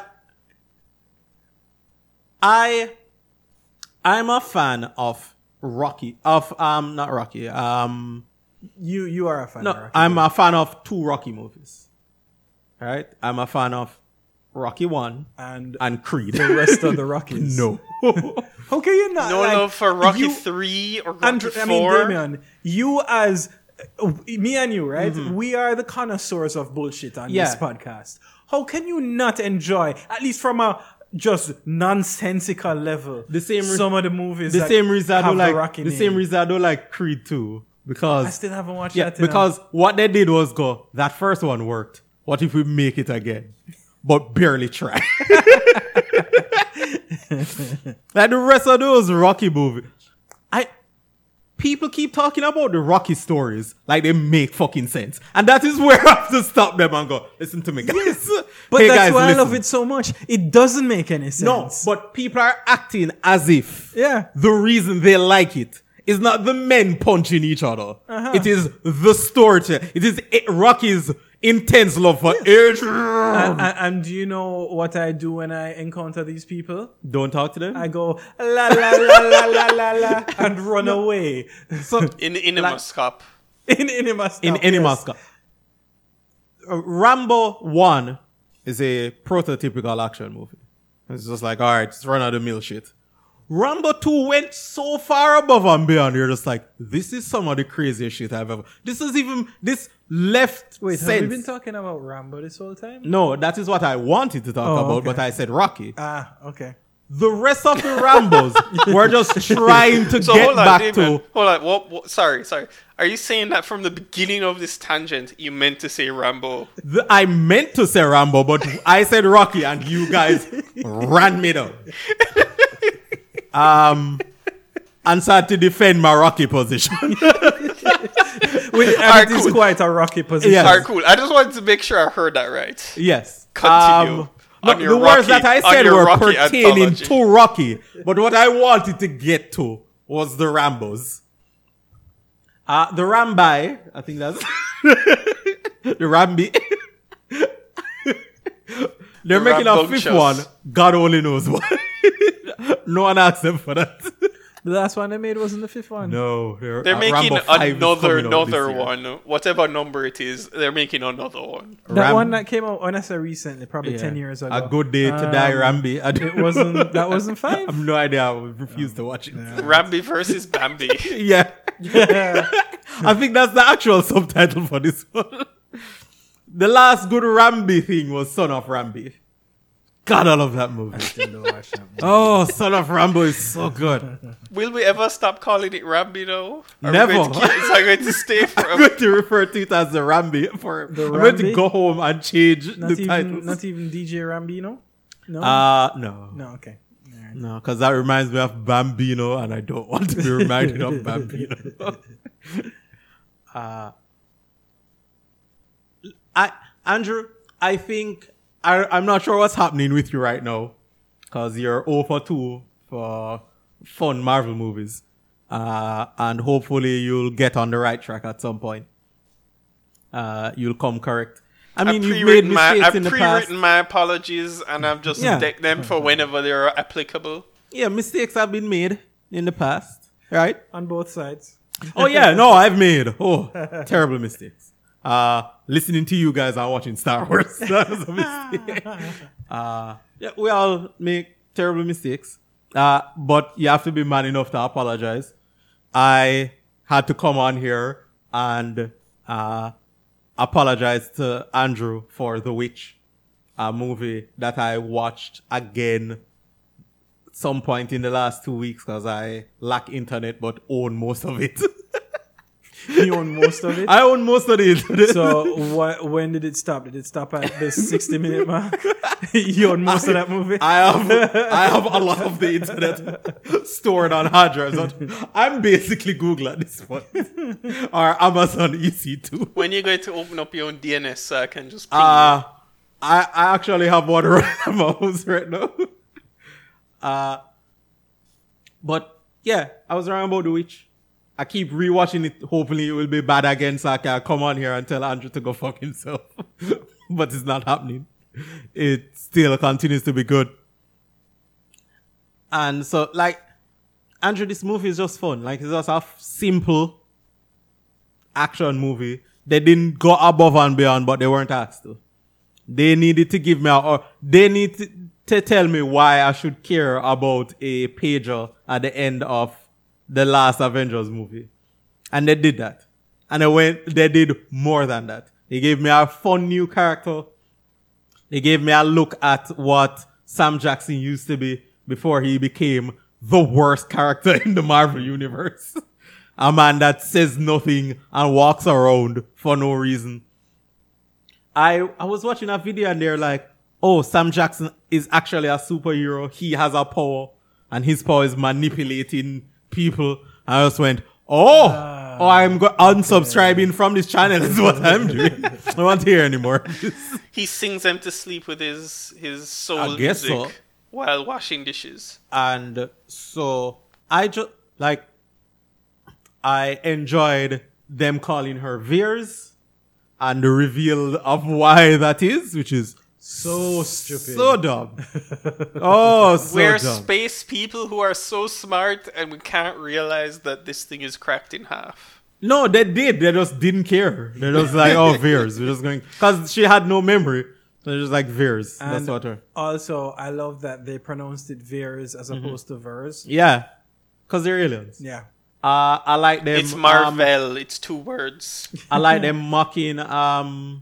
I I'm a fan of Rocky of um not Rocky um You you are a fan no of Rocky. I'm a fan of two Rocky movies. All right? I'm a fan of Rocky one and and Creed. the rest of the Rockies. No. How can you not? No like, love for Rocky you- three or Rocky Andrew, four. I mean, Damien, you as uh, me and you, right? Mm-hmm. We are the connoisseurs of bullshit on Yeah. this podcast. How can you not enjoy, at least from a just nonsensical level, The same re- some of the movies? the that same reason I have don't the like Rocky the name? same reason I don't like Creed two because I still haven't watched yeah, that. you know. because what they did was go, that first one worked. What if we make it again? But barely try. Like the rest of those Rocky movies. I people keep talking about the Rocky stories like they make fucking sense. And that is where I have to stop them and go, listen to me, guys. But Hey, that's guys, why I listen. love it so much. It doesn't make any sense. No, but people are acting as if Yeah. the reason they like it is not the men punching each other. Uh-huh. It is the story. It is it- Rocky's intense love for Adrian. and, and, and do you know what I do when I encounter these people? Don't talk to them. I go la la la la la la la and run away. so in in a Like- Muscop. in Enema Stop, in any yes. Moscow. Uh, Rambo one is a prototypical action movie. It's just like, all right, it's run of the mill shit. Rambo two went so far above and beyond. You're just like, this is some of the craziest shit I've ever. This is even this left Wait, sense. have we been talking about Rambo this whole time? No, that is what I wanted to talk Oh, about, okay. but I said Rocky. Ah, okay. The rest of the Rambos were just trying to So get hold on, back Damon. to. Hold on. What, what? Sorry, sorry. Are you saying that from the beginning of this tangent you meant to say Rambo? The, I meant to say Rambo, but I said Rocky, and you guys ran me down. Um, and so I had to defend my Rocky position. Wait, and Alright, it is cool. quite a rocky position. Yes. All right, cool. I just wanted to make sure I heard that right. Yes. Continue Um, on no, your the words Rocky- that I on said your were Rocky pertaining anthology. to Rocky, but what I wanted to get to was the Rambos. Uh, the Rambi, I think that's the Rambi. They're The making a fifth Rambunctious. one. God only knows why. No one asked them for that. The last one they made wasn't the fifth one. No, they're, They're uh, making Rambo five is another coming out this another year. one, whatever number it is. They're making another one. That Ram- one that came out, when I say recently, probably Yeah. ten years ago. A good day to die, Um, Rambi. I It wasn't. That wasn't I five. have no idea. I would refuse to watch it. Rambi versus Bambi. Yeah. I think that's the actual subtitle for this one. The last good Rambi thing was Son of Rambi. God, I love that movie. Oh, Son of Rambo is so good. Will we ever stop calling it Rambi though? Are Never. We going to keep, is that going to stay I'm forever? going to refer to it as the Rambi. For, The I'm going to Rambi? go home and change Not the even. titles. Not even D J Rambino. No. Uh, no. no. Okay. No, because that reminds me of Bambino, and I don't want to be reminded of Bambino. uh, I, Andrew, I think I, I'm not sure what's happening with you right now, because you're zero for two for fun Marvel movies. Uh, and hopefully you'll get on the right track at some point. Uh, you'll come correct. I mean, I've you've made pre-written my, mistakes I've in the pre-written past. my apologies, and I've just Yeah. decked them for whenever they're applicable. Yeah, mistakes have been made in the past, right? On both sides. Oh yeah, no, I've made oh terrible mistakes. Uh, listening to you guys and watching Star Wars, that was a mistake. uh, yeah, we all make terrible mistakes. Uh, but you have to be man enough to apologize. I had to come on here and uh, apologize to Andrew for The Witch, a movie that I watched again some point in the last two weeks because I lack internet but own most of it. You own most of it. I own most of the internet. So wh- when did it stop? Did it stop at the sixty minute mark? You own most of that movie. I have I have a lot of the internet stored on hard drives. I'm basically Google at this point, or Amazon E C two. When you're going to open up your own D N S, so I can just ping Uh, I I actually have one right in my house right now. Uh, but yeah, I was wrong about The Witch. I keep rewatching it. Hopefully, it will be bad again, so I can come on here and tell Andrew to go fuck himself. But it's not happening. It still continues to be good. And so, like, Andrew, this movie is just fun. Like, it's just a f- simple action movie. They didn't go above and beyond, but they weren't asked to. They needed to give me a, or they need to, to tell me why I should care about a pager at the end of the last Avengers movie. And they did that. And they went, they did more than that. They gave me a fun new character. They gave me a look at what Sam Jackson used to be before he became the worst character in the Marvel universe. A man that says nothing and walks around for no reason. I, I was watching a video and they're like, oh, Sam Jackson is actually a superhero. He has a power and his power is manipulating people. I just went, oh, uh, oh, I'm go- unsubscribing from this channel is what I'm doing. I don't want to hear anymore. He sings them to sleep with his, his soul I guess music so. while washing dishes. And so I just, like, I enjoyed them calling her Veers and the reveal of why that is, which is So stupid. so dumb. Oh, so We're dumb. space people who are so smart and we can't realize that this thing is cracked in half. No, they did. They just didn't care. They just like, oh, Veers. We're just going, because she had no memory. So they're just like Veers. That's And what her. also, I love that they pronounced it Veers as opposed to Vers. Yeah. Because they're aliens. Yeah. Uh, I like them. It's um, Marvel. it's two words. I like them mocking um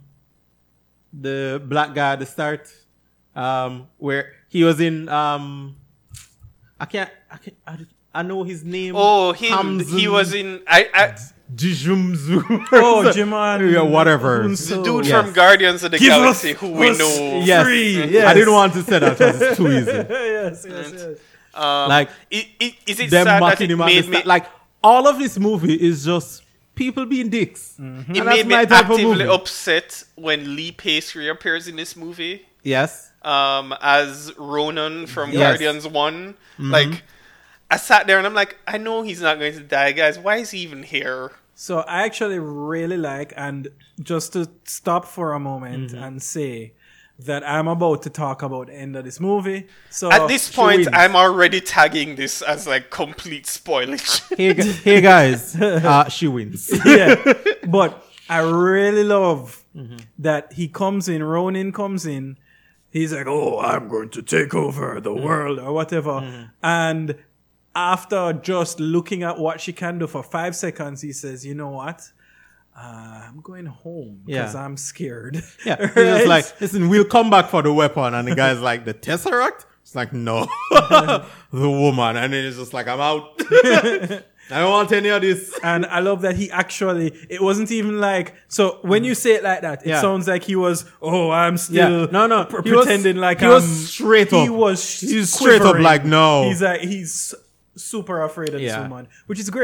the black guy at the start, um where he was in um I can't I can't I, I know his name. Oh, him. Hamzin He was in... I, I Jijumzu. Oh, Jiman. Yeah, whatever. Hunso. The dude Yes. from Guardians of the Give Galaxy us- who we us- know. Yes. Free, I yes. didn't want to say that because it's too easy. yes, yes, yes. Um, Like, i- i- is it Them sad that mocking it him at the made me... start. Like, all of this movie is just people being dicks. It And that's made me my type of actively movie. upset when Lee Pace reappears in this movie Yes. um, as Ronan from Yes. Guardians one. Like, I sat there and I'm like, I know he's not going to die, guys. Why is he even here? So I actually really like, and just to stop for a moment Mm-hmm. and say that I'm about to talk about the end of this movie. So At this she point, wins. I'm already tagging this as like complete spoilage. Hey, gu- hey guys, uh, she wins. yeah, but I really love Mm-hmm. that he comes in. Ronin comes in. He's like, "Oh, I'm going to take over the Mm-hmm. world or whatever," and after just looking at what she can do for five seconds, he says, "You know what? Uh, I'm going home because Yeah. I'm scared." Yeah, he's Right? just like, listen, we'll come back for the weapon. And the guy's like, the Tesseract? It's like, no. The woman. And then it's just like, I'm out. I don't want any of this. And I love that he actually, it wasn't even like, so when you say it like that, it Yeah. sounds like he was, oh, I'm still Yeah. No, no. pr- He was- pretending like he I'm, was straight He up. was sh- He's straight up quivering. like, no. He's like, he's super afraid of this Yeah. woman, which is great.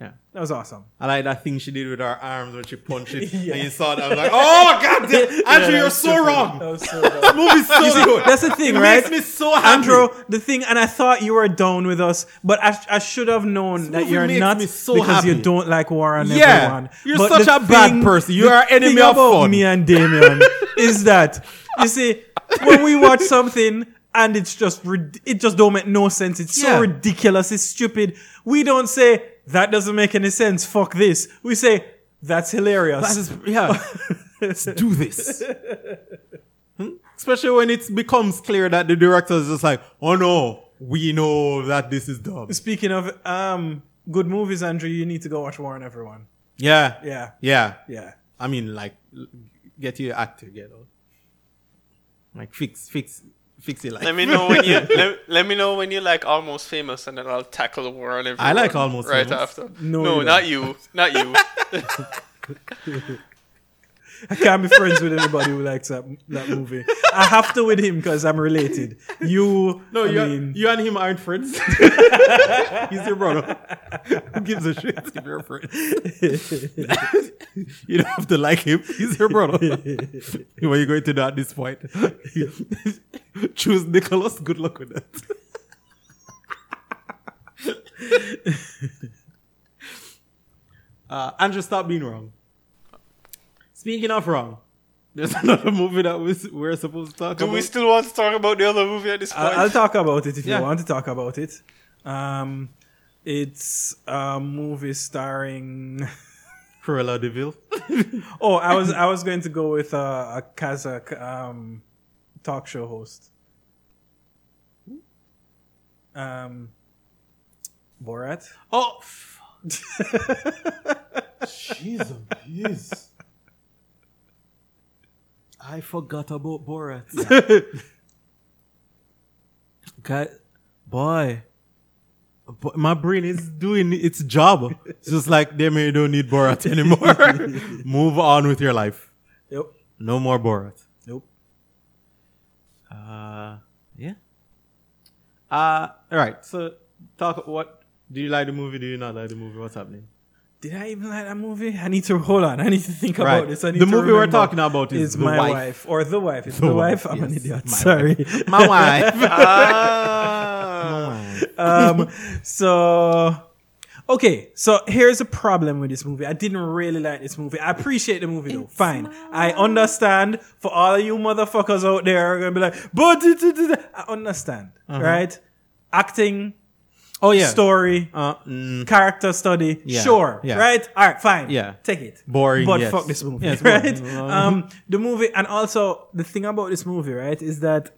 Yeah. That was awesome. I like that thing she did with her arms when she punched it. Yeah. And you saw that. I was like, oh, God damn. Andrew, that you're was so stupid. wrong. That was so This wrong. movie's so You see, good. that's the thing, it right? makes me so happy. Andrew, the thing, and I thought you were down with us, but I, I should have known that movie you're makes not me so because you happy. don't like war on Yeah, everyone. you're But such the a bad thing- person. You the are enemy thing of about fun. me and Damien is that, you see, when we watch something and it's just, rid- it just don't make no sense. It's so Yeah. ridiculous. It's stupid. We don't say, that doesn't make any sense. Fuck this. We say, that's hilarious. That is, yeah. Let's do this. Hmm? Especially when it becomes clear that the director is just like, oh no, we know that this is dumb. Speaking of um good movies, Andrew, you need to go watch War on Everyone. Yeah. Yeah. Yeah. Yeah. I mean, like, l- get your act together. Like, fix, fix, fix it. Like, Let me know when you let, let me know when you like Almost Famous, and then I'll tackle the war on everyone. I like Almost right Famous. after. No, No, you not you, not you. I can't be friends with anybody who likes that, that movie. I have to with him because I'm related. You, no, I you, mean, you and him aren't friends. He's your brother. Who gives a shit if you're friends? You don't have to like him. He's your brother. What are you going to do at this point? Choose Nicholas. Good luck with that. uh, Andrew, stop being wrong. Speaking of wrong, there's another movie that we, we're supposed to talk Do about. we still want to talk about the other movie at this point? I'll, I'll talk about it if Yeah. you want to talk about it. Um, it's a movie starring. Cruella de Vil. Oh, I was I was going to go with a, a Kazakh um, talk show host. Um, Borat. Oh, Jesus, jeez. I forgot about Borat. Okay, boy. But my brain is doing its job. It's just like, damn it, you don't need Borat anymore. Move on with your life. Yep. No more Borat. Nope. Uh, yeah. Uh, all right. So, talk. What do you like the movie? Do you not like the movie? What's happening? Did I even like that movie? I need to hold on. I need to think Right. about this. I need The to movie we're remember. talking about is It's The my Wife. wife. or the wife. It's The the, Wife, wife. I'm an yes. idiot. My Sorry. My wife. Ah. um. So. Okay, so here's a problem with this movie. I didn't really like this movie. I appreciate the movie though. Fine. I understand for all of you motherfuckers out there are gonna be like, but it- it- it- I understand, right? Acting, Oh yeah. story, Uh, mm, character study, Yeah, sure, yeah. right? All right, fine. Yeah. Take it. Boring, But yes. fuck this movie, Yes, right? boring. um, the movie, and also the thing about this movie, right, is that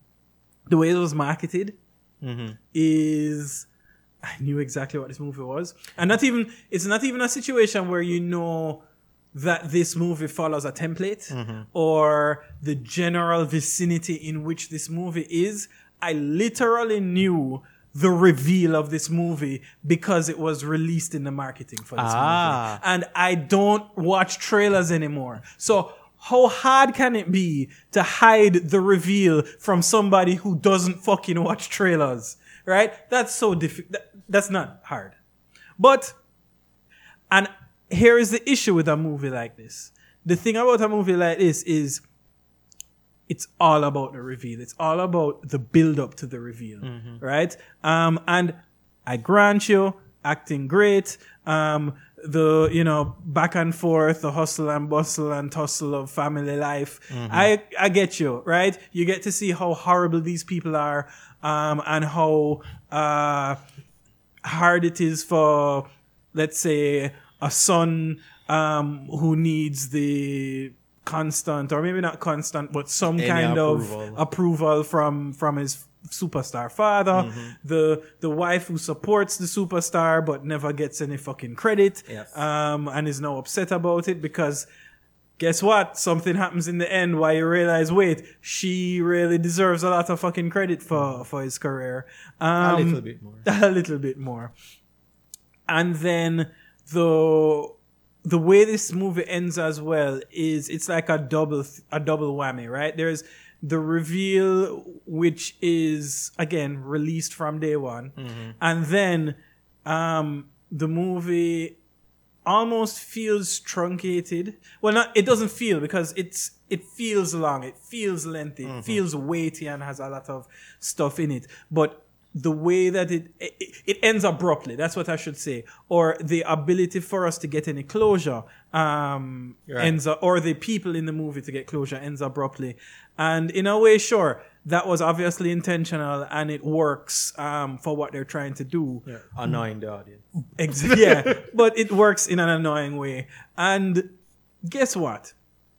the way it was marketed Mm-hmm. is I knew exactly what this movie was, and not even it's not even a situation where you know that this movie follows a template Mm-hmm. or the general vicinity in which this movie is. I literally knew the reveal of this movie because it was released in the marketing for this Ah. movie. And I don't watch trailers anymore. So how hard can it be to hide the reveal from somebody who doesn't fucking watch trailers? Right? That's so difficult. That, that's not hard. But, and here is the issue with a movie like this. The thing about a movie like this is it's all about the reveal. It's all about the build up to the reveal, right? Um, and I grant you, acting great. Um, the, you know, back and forth, the hustle and bustle and tussle of family life. I, I get you, right? You get to see how horrible these people are, um, and how, uh, hard it is for, let's say, a son, um, who needs the constant, or maybe not constant, but some Any kind approval. of approval from from his superstar father, the the wife who supports the superstar but never gets any fucking credit, Yes. um, and is now upset about it because guess what? Something happens in the end where you realize, wait, she really deserves a lot of fucking credit for for his career. Um, a little bit more. a little bit more. And then the the way this movie ends as well is it's like a double a double whammy, right? There's the reveal, which is again released from day one, and then um, the movie almost feels truncated. Well, not it doesn't feel because it's it feels long, it feels lengthy, it feels weighty, and has a lot of stuff in it. But the way that it, it it ends abruptly, that's what I should say, or the ability for us to get any closure um, Right. ends up, or the people in the movie to get closure ends abruptly. And in a way, sure, that was obviously intentional, and it works um, for what they're trying to do. Yeah. Annoying the audience. Ex- yeah, but it works in an annoying way. And guess what?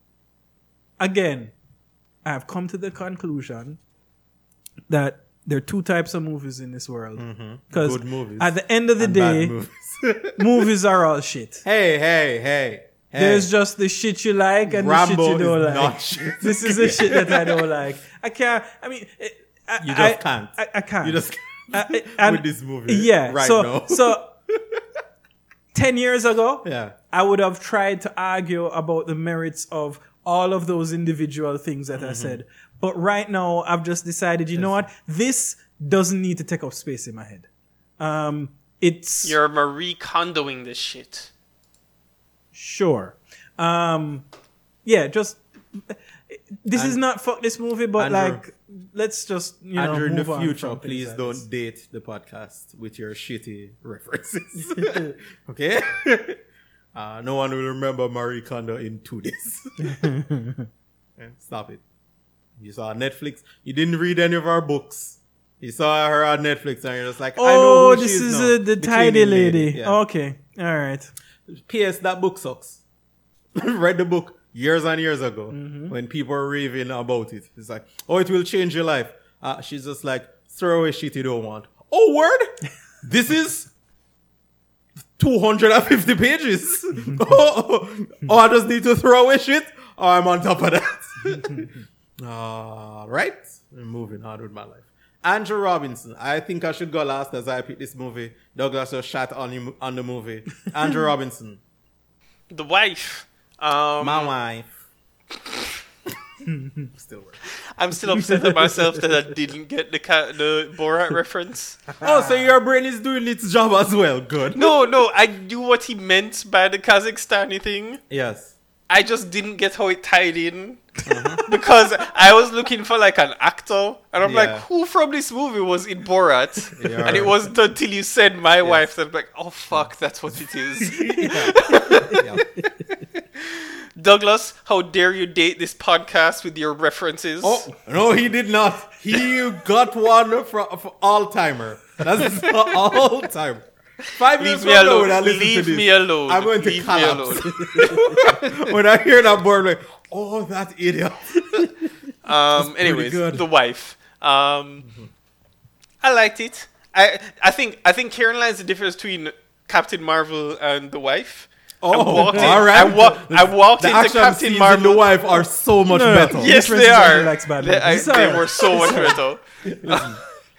Again, I've come to the conclusion that there are two types of movies in this world. Because Good movies at the end of the and day, bad movies. movies are all shit. hey, hey, hey, hey. There's just the shit you like and Rambo the shit you don't is like. not shit. This is the shit that I don't like. I can't. I mean, I, You just I, can't. I, I can't. You just I- I- with and- this movie. Yeah. Right so, now. so ten years ago, yeah. I would have tried to argue about the merits of all of those individual things that Mm-hmm. I said. But right now, I've just decided, you know what? This doesn't need to take up space in my head. Um, it's You're Marie Kondoing this shit. sure. Um, yeah, just this is And- not fuck this movie, but Andrew- like let's just you know Andrew, in move the on future, from things please like don't this. date the podcast with your shitty references. Okay? Uh, no one will remember Marie Kondo in two days. Yeah, stop it. You saw Netflix. You didn't read any of our books. You saw her on Netflix and you're just like, I know Oh, who this she is is now. uh, the The tidy cleaning lady. Yeah. Okay, all right. P S. That book sucks. Read the book years and years ago Mm-hmm. when people were raving about it. It's like, oh, it will change your life. Uh, she's just like, throw away shit you don't want. Oh, word? This is two hundred fifty pages. oh, oh, I just need to throw away shit? Oh, I'm on top of that. All right. I'm moving on with my life. Andrew Robinson. I think I should go last as I picked this movie. Douglas just shat on, him, on the movie. Andrew Robinson. The wife. Um, My wife. Still working. I'm still upset at myself that I didn't get the ca- the Borat reference. Oh, so your brain is doing its job as well. Good. No, no, I knew what he meant by the Kazakhstani thing. Yes. I just didn't get how it tied in. Because I was looking for like an actor, and I'm Yeah. like, who from this movie was in Borat? Yeah. And it wasn't until you said my wife that I'm like, oh fuck, that's what it is. Yeah. Douglas, how dare you date this podcast with your references? Oh, no, he did not. He got one for, for all timer. That's all timer. Five years Leave me from now, alone. when I listen Leave to this, me alone. I'm going to Leave me collapse. When I hear that board, I'm like, oh, that idiot. Um, anyways, good. the wife. Um, I liked it. I I think I think Kieran lies the difference between Captain Marvel and the wife. Oh, I walked in, all right. I, wa- I walked the into action Captain scenes in Marvel. The Wife are so much No, no, better. Yes, Difference they is are. Andrew likes bad They, I- movies. they Sorry. were so much better.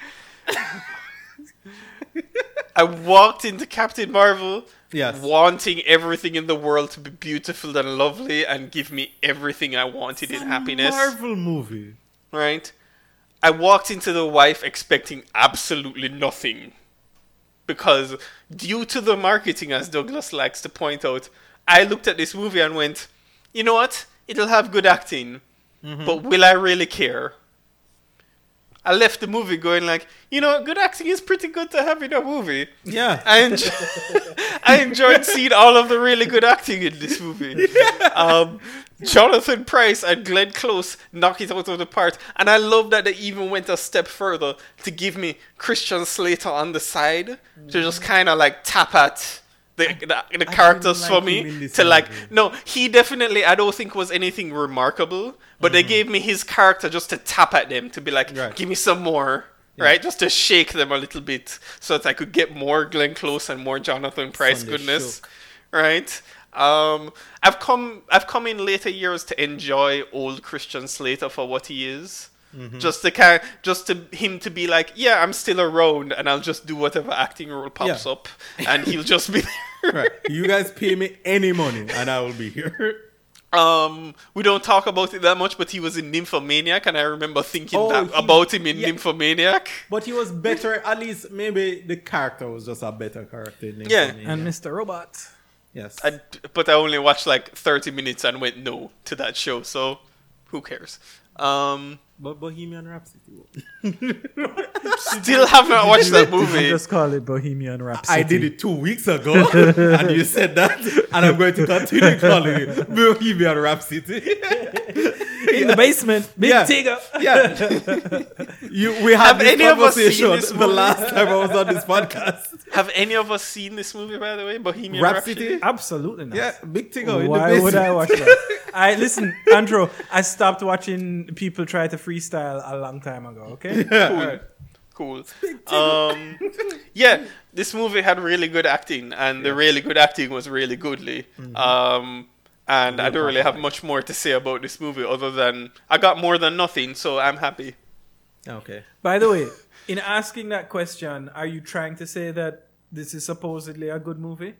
I walked into Captain Marvel Yes. wanting everything in the world to be beautiful and lovely and give me everything I wanted in happiness. Marvel movie. Right? I walked into the wife expecting absolutely nothing. Because due to the marketing, as Douglas likes to point out, I looked at this movie and went, you know what? It'll have good acting. But will I really care? I left the movie going like, you know, good acting is pretty good to have in a movie. Yeah. I, enjoy- I enjoyed seeing all of the really good acting in this movie. Um, Jonathan Pryce and Glenn Close knock it out of the park. And I love that they even went a step further to give me Christian Slater on the side to just kind of like tap at the, the, the characters like for him me. in this To like, movie. no, he definitely, I don't think was anything remarkable. But they gave me his character just to tap at them, to be like, Right. give me some more. Right? Just to shake them a little bit so that I could get more Glenn Close and more Jonathan Pryce Sunday goodness. shook. Right? Um, I've come I've come in later years to enjoy old Christian Slater for what he is. Mm-hmm. Just to kind just to him to be like, yeah, I'm still around and I'll just do whatever acting role pops Yeah. up and he'll just be there. Right. You guys pay me any money and I will be here. Um, we don't talk about it that much, but he was in Nymphomaniac, and I remember thinking Oh, that he- about him in yeah. Nymphomaniac. But he was better. At least maybe the character was just a better character. in Yeah. Nymphomania. And Mister Robot. yes. I, but I only watched like thirty minutes and went no to that show, so who cares? Um, But Bohemian Rhapsody. still have not watched that Did you movie. just call it Bohemian Rhapsody? I did it two weeks ago, and you said that, and I'm going to continue calling it Bohemian Rhapsody. In the basement. Big Yeah. Tigger. Yeah, you, we had Have this any of us seen conversation this the movie? last time I was on this podcast. Have any of us seen this movie, by the way? Bohemian Rhapsody? Rhapsody? Absolutely not. Yeah, big thing in the Why basement. would I watch that? I listen, Andrew. I stopped watching people try to freestyle a long time ago. Okay. Cool. Um, yeah, this movie had really good acting, and the really good acting was really goodly. Um, and I don't really have much more to say about this movie other than I got more than nothing, so I'm happy. Okay. By the way, in asking that question, are you trying to say that this is supposedly a good movie?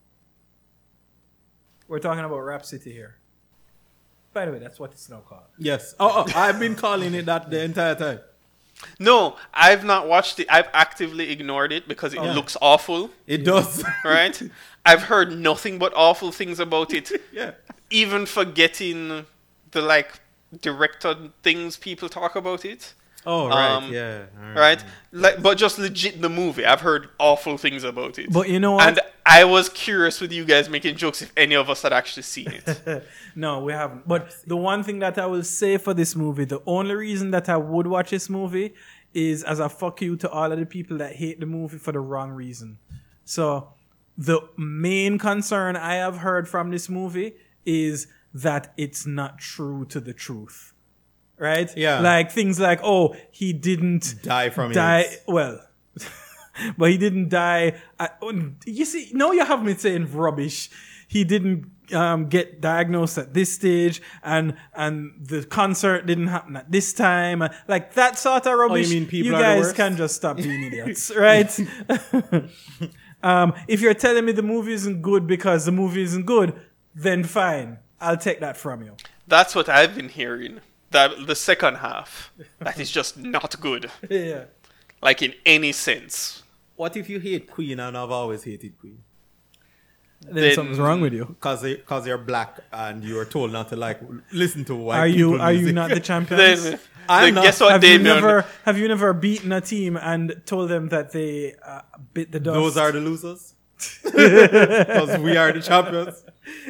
We're talking about Rhapsody here. By the way, that's what it's now called. Yes. Oh, oh, I've been calling it that the entire time. No, I've not watched it. I've actively ignored it because it Yeah. looks awful, It does. right? I've heard nothing but awful things about it. Yeah. Even forgetting the like director things people talk about it. Oh, right. Um, yeah. All Right? Like, but just legit the movie. I've heard awful things about it. But you know what? And I was curious with you guys making jokes if any of us had actually seen it. No, we haven't. But the one thing that I will say for this movie, the only reason that I would watch this movie is as a fuck you to all of the people that hate the movie for the wrong reason. So the main concern I have heard from this movie is that it's not true to the truth. Right? Yeah. Like things like, oh, he didn't Die from die. AIDS. Well, but he didn't die. At, you see, now you have me saying rubbish. He didn't um, get diagnosed at this stage, and and the concert didn't happen at this time. Like that sort of rubbish. Oh, mean people you are the guys worst? can just stop being idiots, right? um, if you're telling me the movie isn't good because the movie isn't good, then fine, I'll take that from you. That's what I've been hearing. That the second half, that is just not good. Yeah. Like in any sense. What if you hate Queen and I've always hated Queen? Then, Then- something's wrong with you. Because because you're black and you're told not to like listen to white Are you people are you music. not the champions? Then, I'm then not- guess what, have you Damien? never have you never beaten a team and told them that they uh, bit the dust? Those are the losers? Because we are the champions.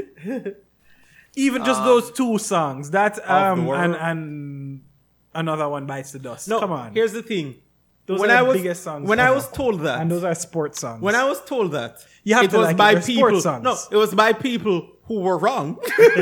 even just those two songs. That the um world? and and another one bites the dust. No, Come on. here's the thing. Those when are I the was biggest songs when I ever. was told that, and those are sports songs. when I was told that, You have it to was like it, by they're sports people. songs. No, it was by people who were wrong.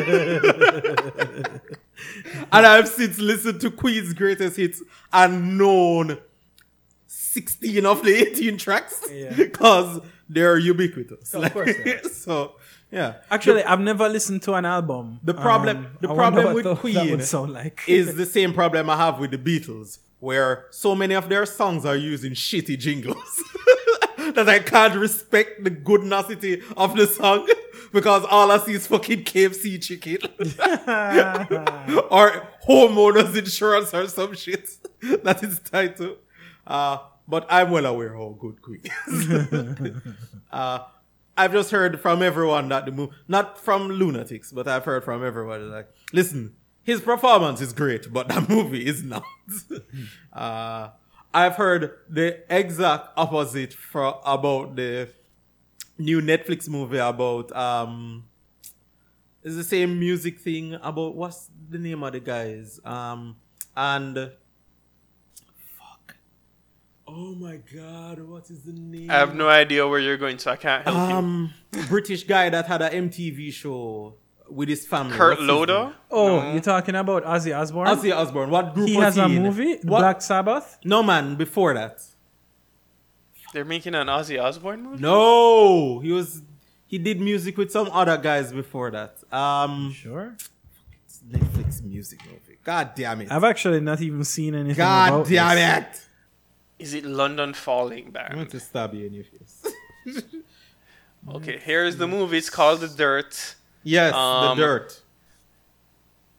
And I've since listened to Queen's greatest hits and known sixteen of the eighteen tracks Yeah. because they're ubiquitous. Of course they are. So yeah, Actually, I've never listened to an album. The problem- Um, the I problem wonder what with tho- that Queen would sound like. is the same problem I have with the Beatles, where so many of their songs are using shitty jingles that I can't respect the good nicety of the song because all I see is fucking K F C chicken or homeowners insurance or some shit that is tied to. Uh, but I'm well aware how good Queen is. uh, I've just heard from everyone that the movie, not from lunatics, but I've heard from everyone like, listen, his performance is great, but that movie is not. uh, I've heard the exact opposite for about the new Netflix movie about um. It's the same music thing about what's the name of the guys um and. Fuck. Oh my God! What is the name? I have no idea where you're going, so I can't help you. Um, British guy that had an M T V show with his family. Kurt What's his Loder? name? Oh, you're talking about Ozzy Osbourne? Ozzy Osbourne. What group he was has he a in? movie, What? Black Sabbath. No, man. Before that, They're making an Ozzy Osbourne movie? no. He was. He did music with some other guys before that. Um, Sure. it's Netflix music movie. God damn it. I've actually not even seen anything God about damn this. it. Is it London Falling I'm Band? going to stab you in your face. Okay, here's the movie. It's called The Dirt. Yes, Um, the dirt.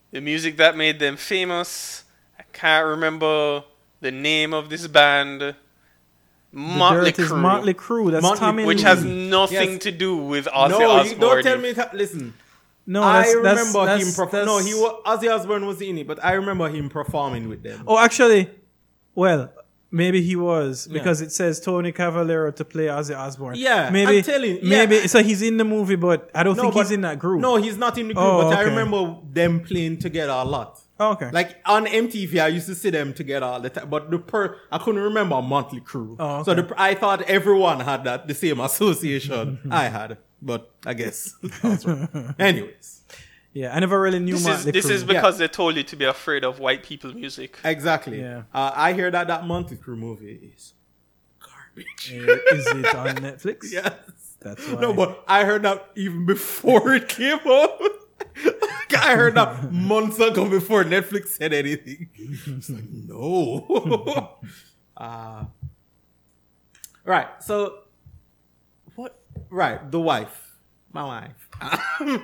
the music that made them famous. I can't remember the name of this band. The Motley Dirt is Crue. Motley Crue. That's Motley- Tommy Which Lee. has nothing Yes. to do with Ozzy No, you Osbourne. don't tell me. That, listen, no, I that's, remember that's, him. that's, Perf- that's, no, he was, Ozzy Osbourne was in it, but I remember him performing with them. Oh, actually, well, maybe he was because it says Tony Cavallero to play Ozzy Osbourne. Yeah, maybe. I'm telling- yeah. Maybe so. He's in the movie, but I don't No, think but- he's in that group. No, he's not in the group, Oh, but I okay. remember them playing together a lot. Oh, okay. Like on M T V, I used to see them together all the time, but the per I couldn't remember Motley Crue. Oh, So okay. the, I thought everyone had that the same association I had, but I guess I was wrong. Anyways, yeah, I never really knew This is Motley this Crue. is because they told you to be afraid of white people music. exactly. Yeah. Uh, I hear that that Motley Crue movie is garbage. Uh, is it on Netflix? Yes. That's why. No, but I heard that even before it came out. I heard that months ago before Netflix said anything. It's like, no. uh, right. So, what? Right. The wife. My wife.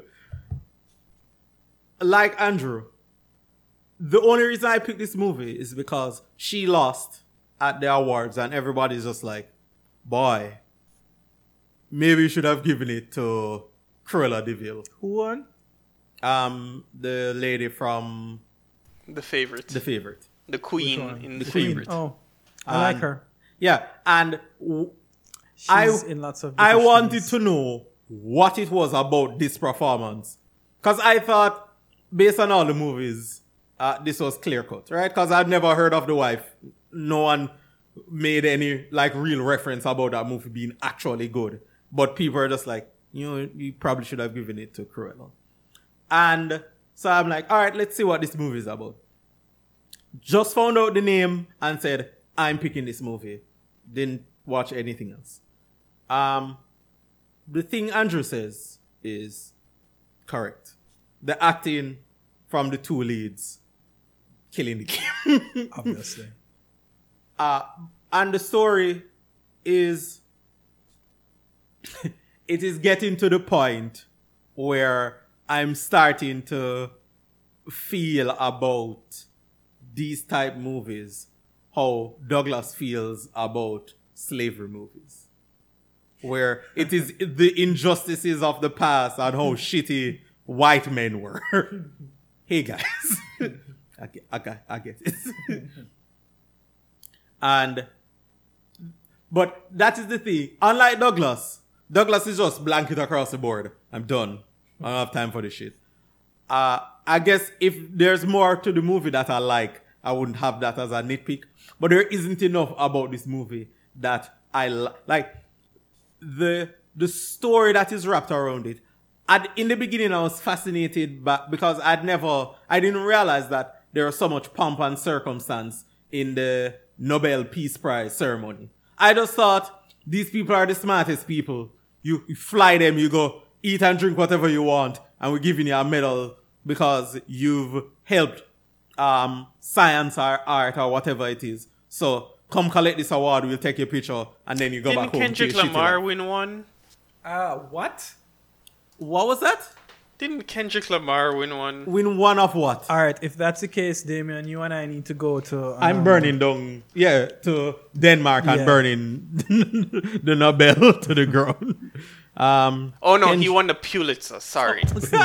Like Andrew, the only reason I picked this movie is because she lost at the awards and everybody's just like, boy, maybe you should have given it to Cruella de Vil. Who won? Um, the lady from The favorite. The Favorite. The queen one? in The the, Queen. favorite. Oh, I like Um, her. Yeah, and w- She's I- in lots of. I British wanted things. to know what it was about this performance. Because I thought, based on all the movies, uh, this was clear cut, right? Because I'd never heard of The Wife. No one made any like real reference about that movie being actually good. But people are just like, you know, you probably should have given it to Cruella. And so I'm like, all right, let's see what this movie is about. Just found out the name and said, I'm picking this movie. Didn't watch anything else. Um, the thing Andrew says is correct. The acting from the two leads, killing the game. Obviously. Uh, and the story is, it is getting to the point where I'm starting to feel about these type movies how Douglas feels about slavery movies. Where it is the injustices of the past and how shitty white men were. Hey guys. I get, I get, I get it. And, but that is the thing. Unlike Douglas, Douglas is just blanket across the board. I'm done. I don't have time for this shit. Uh, I guess if there's more to the movie that I like, I wouldn't have that as a nitpick. But there isn't enough about this movie that I li- like. The the story that is wrapped around it. At, in the beginning, I was fascinated by, because I'd never, I didn't realize that there was so much pomp and circumstance in the Nobel Peace Prize ceremony. I just thought these people are the smartest people. You, you fly them, you go eat and drink whatever you want, and we're giving you a medal because you've helped um, science or art or whatever it is. So come collect this award, we'll take your picture, and then you go Didn't back home. Kendrick to your shitty Lamar life. win one? Uh, what? What was that? Didn't Kendrick Lamar win one? Win one of what? All right, if that's the case, Damien, you and I need to go to. Um, I'm burning down, yeah, to Denmark and Yeah. burning the Nobel to the ground. Um, Oh no, Ken- he won the Pulitzer. Sorry.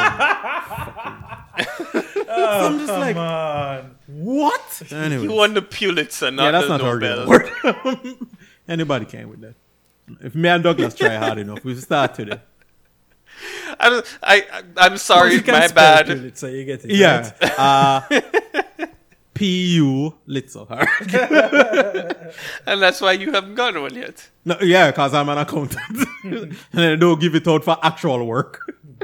so I'm just like, Come on. what? He Anyway, won the Pulitzer, not yeah, that's the not our Nobel. word. Anybody can with that. If me and Douglas try hard enough, we start today. I, don't- I, I I'm sorry, You can my spell bad. Pulitzer, you get it. Yeah. right? Uh, P U Litzer. And that's why you haven't gone one yet. No, yeah, because I'm an accountant. And I don't give it out for actual work.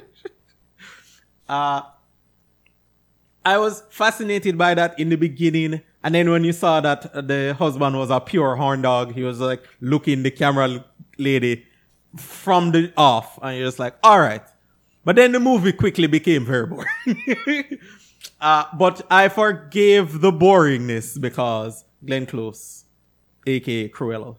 uh, I was fascinated by that in the beginning. And then when you saw that the husband was a pure horn dog, he was like looking the camera lady from the off. And you're just like, all right. But then the movie quickly became very boring. uh, but I forgave the boringness because Glenn Close, a k a. Cruella,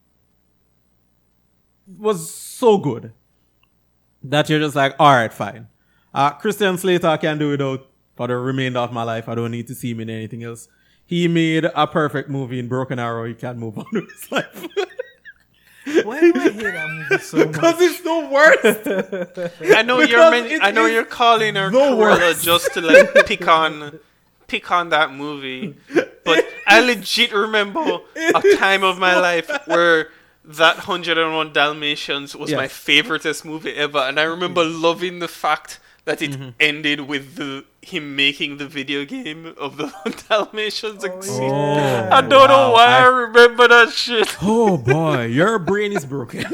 was so good that you're just like, all right, fine. Uh, Christian Slater can do without for the remainder of my life. I don't need to see him in anything else. He made a perfect movie in Broken Arrow. He can move on with his life. Why do I hate that movie so much? Because it's the worst. I know you're Because men- it I know is you're calling her the Cruella worst. just to like pick on pick on that movie. But I legit remember a time of my life where that one hundred and one Dalmatians was Yes. my favoriteest movie ever, and I remember loving the fact that it Mm-hmm. ended with the him making the video game of the Dalmatians. exist. Oh, I don't know wow. why I, I- remember that shit. Oh boy, your brain is broken.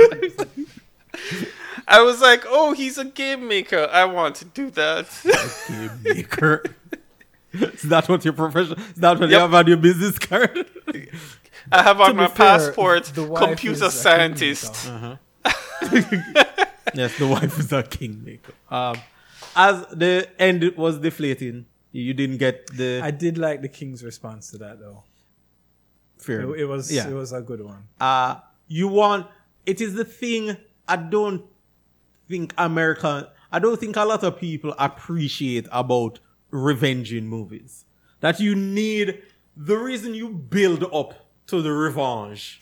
I was like, oh, he's a game maker. I want to do that. Game maker. Is that what your profession? Is that what you Yep. have on your business card? I have on be my fair, passport the wife computer is a scientist. Yes, the wife is a kingmaker. Um, as the end was deflating, you didn't get the I did like the King's response to that though. fear. It, it was Yeah. it was a good one. uh you want it is the thing I don't think America I don't think a lot of people appreciate about revenge in movies. That you need the reason you build up to the revenge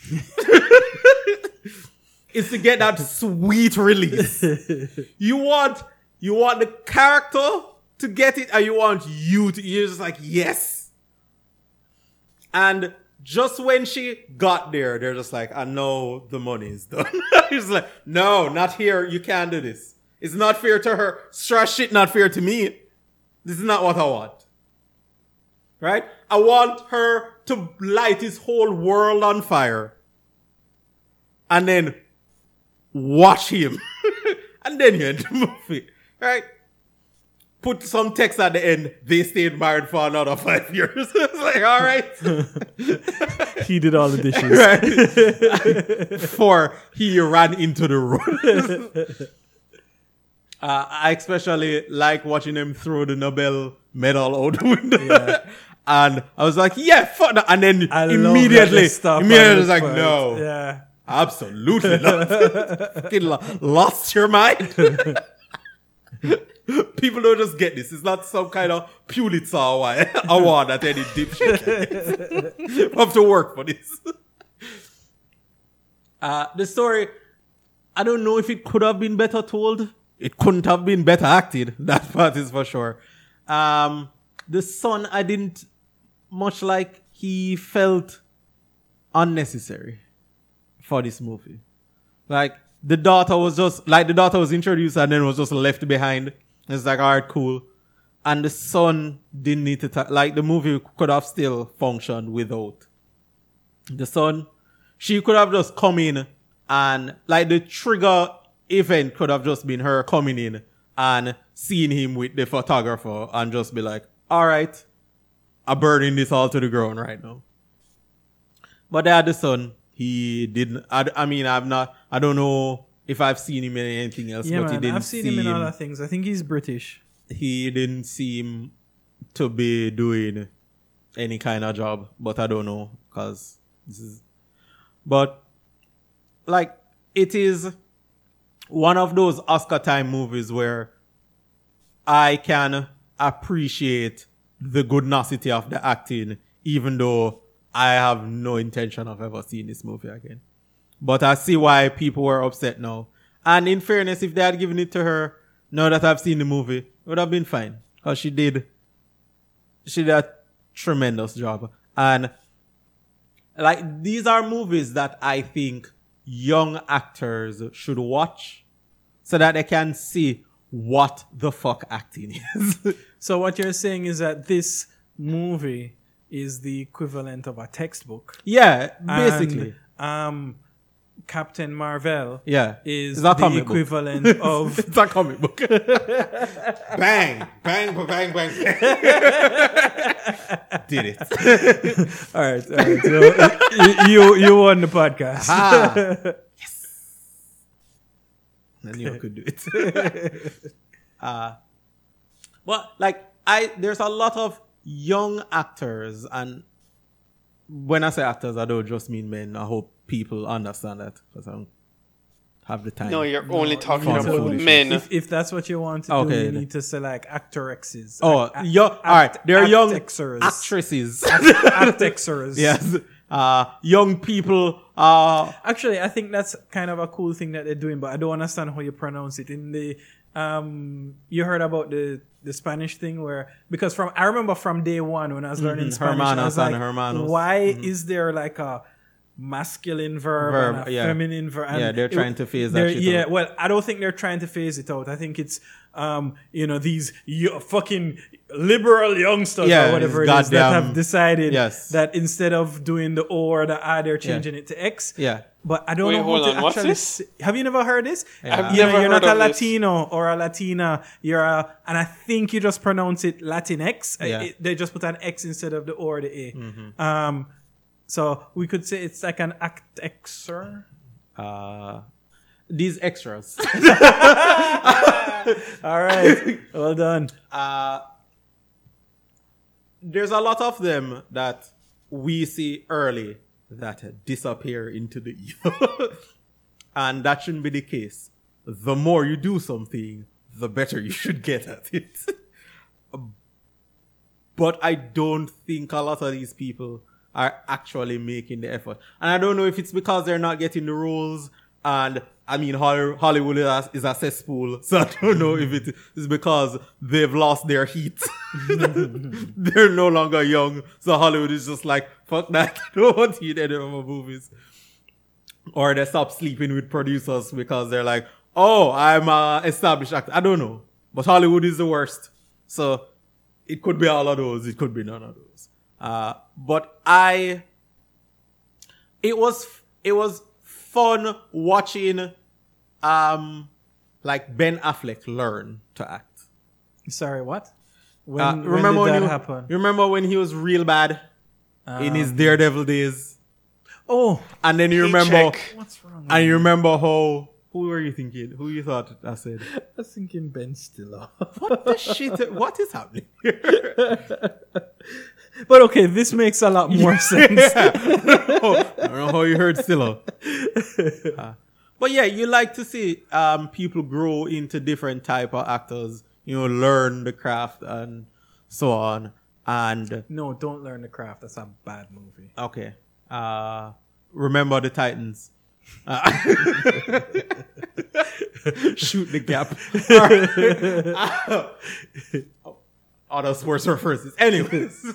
is to get that sweet release. You want you want the character to get it and you want you to you're just like yes. And just when she got there, they're just like, I know the money's done. He's like, no, not here. You can't do this. It's not fair to her. Strash shit not fair to me. This is not what I want. Right? I want her to light his whole world on fire. And then watch him. And then you end the movie. Right? Put some text at the end. They stayed married for another five years. It's like, all right. He did all the dishes. Right. Before he ran into the road. uh, I especially like watching him throw the Nobel medal out the window. Yeah. And I was like, yeah, fuck that. And then I love that immediately, they stop on immediately I was this like, part. no, Yeah. absolutely not. Fucking lo- lost your mind. People don't just get this. It's not some kind of Pulitzer award award that any dipshit can get. You have to work for this. Uh, the story, I don't know if it could have been better told. It couldn't have been better acted. That part is for sure. Um, the son, I didn't much like. He felt unnecessary for this movie. Like, the daughter was just, like, the daughter was introduced and then was just left behind. It's like, all right, cool. And the son didn't need to, ta- like, the movie could have still functioned without the son. She could have just come in and, like, the trigger event could have just been her coming in and seeing him with the photographer and just be like, all right, I'm burning this all to the ground right now. But they had the son. He didn't, I, I mean, I've not, I don't know if I've seen him in anything else, Yeah, but he man. didn't I've seen him in seem- other things. I think he's British. he didn't seem to be doing any kind of job, but I don't know because this is. But like it is one of those Oscar time movies where I can appreciate the goodnessity of the acting, even though I have no intention of ever seeing this movie again. But I see why people were upset now. And in fairness, if they had given it to her, now that I've seen the movie, it would have been fine. Because she did, she did a tremendous job. And like, these are movies that I think young actors should watch so that they can see what the fuck acting is. So what you're saying is that this movie is the equivalent of a textbook. Yeah, basically. And, um, Captain Marvel Yeah. is It's the a comic book. equivalent of It's a comic book. bang, bang, bang, bang. Did it. all right, all right. So, you, you you won the podcast. Ah. Yes. I knew I could do it. uh, but like I, there's a lot of young actors, and when I say actors, I don't just mean men. I hope people understand that because I'm have the time. No, you're only talking Fun about foolishness. men. If, if that's what you want to Okay, do, you then. need to select actor X's. Oh, Act- young. All right, act- they're young actexers. actresses. Actexers. Yes, uh, young people. Uh, Actually, I think that's kind of a cool thing that they're doing, but I don't understand how you pronounce it. In the um, you heard about the the Spanish thing where because from I remember from day one when I was learning Mhm, Spanish, I was hermanos and like, hermanos. why is there like a masculine verb, Verb, and a yeah. feminine verb? And Yeah, they're it- trying to phase that they're- shit Yeah, out. well, I don't think they're trying to phase it out. I think it's um, you know, these yo- fucking liberal youngsters Yeah, or whatever it it's is that goddamn- have decided Yes. that instead of doing the O or the I, they're changing it to X. yeah. But I don't Wait, know hold how to on, what's actually. this? s- Have you never heard this? I've You know, never you're heard not a of this. Latino or a Latina. You're a, and I think you just pronounce it Latinx. Uh, Yeah. it- they just put an X instead of the O or the A. Um, so we could say it's like an actexer. Uh, these extras. All right, well done. uh, there's a lot of them that we see early that disappear into the evil. And that shouldn't be the case. The more you do something, the better you should get at it. But I don't think a lot of these people are actually making the effort. And I don't know if it's because they're not getting the roles. And I mean, Hol- Hollywood is a, is a cesspool. So I don't know if it is because they've lost their heat. They're no longer young. So Hollywood is just like, fuck that. I don't want to eat any of my movies. Or they stop sleeping with producers because they're like, oh, I'm a established actor. I don't know. But Hollywood is the worst. So it could be all of those. It could be none of those. Uh, but I, it was, it was fun watching, um, like Ben Affleck learn to act. Sorry, what? When, Uh, when remember did when that you, happen? you remember when he was real bad in his Daredevil days? Oh, And then you remember, Paycheck. what's wrong? and you remember how, who were you thinking? Who you thought I said? I was thinking Ben Stiller. What the shit? What is happening? But okay, this makes a lot more sense. Oh, I don't know how you heard Stiller. Uh, but yeah, you like to see um, people grow into different type of actors. You know, learn the craft and so on. And No, don't learn the craft. That's a bad movie. okay, uh, remember the Titans. Uh, shoot the gap. Other sports references. Anyways.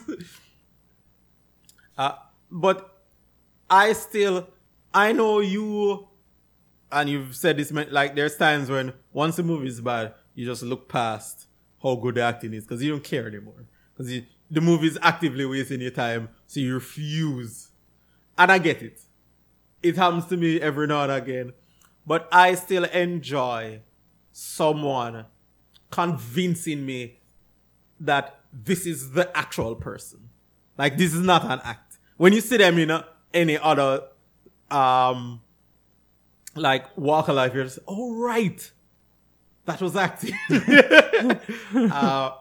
Uh, but I still, I know you, and you've said this, ma- like there's times when once the movie is bad, you just look past how good the acting is because you don't care anymore. Because the movie is actively wasting your time, so you refuse. And I get it. It happens to me every now and again. But I still enjoy someone convincing me that this is the actual person. Like, this is not an act. When you see them in a, any other, um, like, walk of life, you're just, oh, right. That was acting. uh,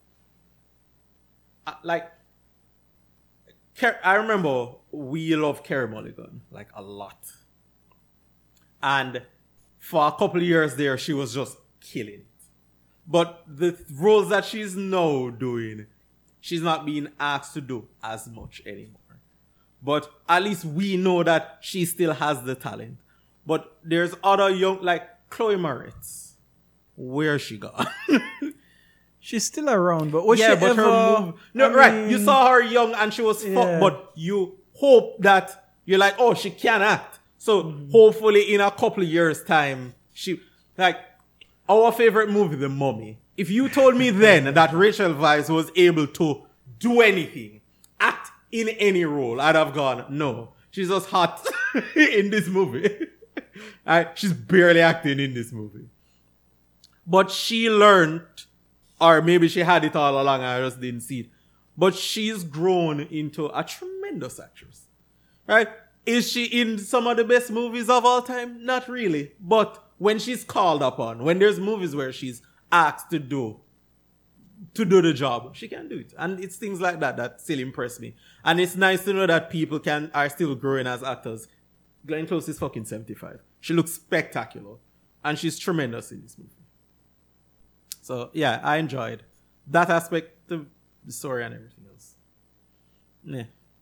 uh, like, Car- I remember we love Carey Mulligan, like, a lot. And for a couple of years there, she was just killing it. But the roles that she's now doing, she's not being asked to do as much anymore. But at least we know that she still has the talent. But there's other young, like Chloe Moretz. Where's she gone? She's still around, but was yeah, she but ever... her move. No, I right. mean, You saw her young and she was Yeah. fucked, but you hope that you're like, oh, she can act. So Mm-hmm. hopefully in a couple of years' time, she, like, our favorite movie, The Mummy. If you told me then that Rachel Weisz was able to do anything, act in any role, I'd have gone, no. She's just hot in this movie. Right? She's barely acting in this movie. But she learned, or maybe she had it all along and I just didn't see it. But she's grown into a tremendous actress. Right? Is she in some of the best movies of all time? Not really. But when she's called upon, when there's movies where she's asked to do, to do the job, she can do it. And it's things like that that still impress me. And it's nice to know that people can are still growing as actors. Glenn Close is fucking seventy-five. She looks spectacular. And she's tremendous in this movie. So, yeah, I enjoyed that aspect of the story and everything else. Yeah.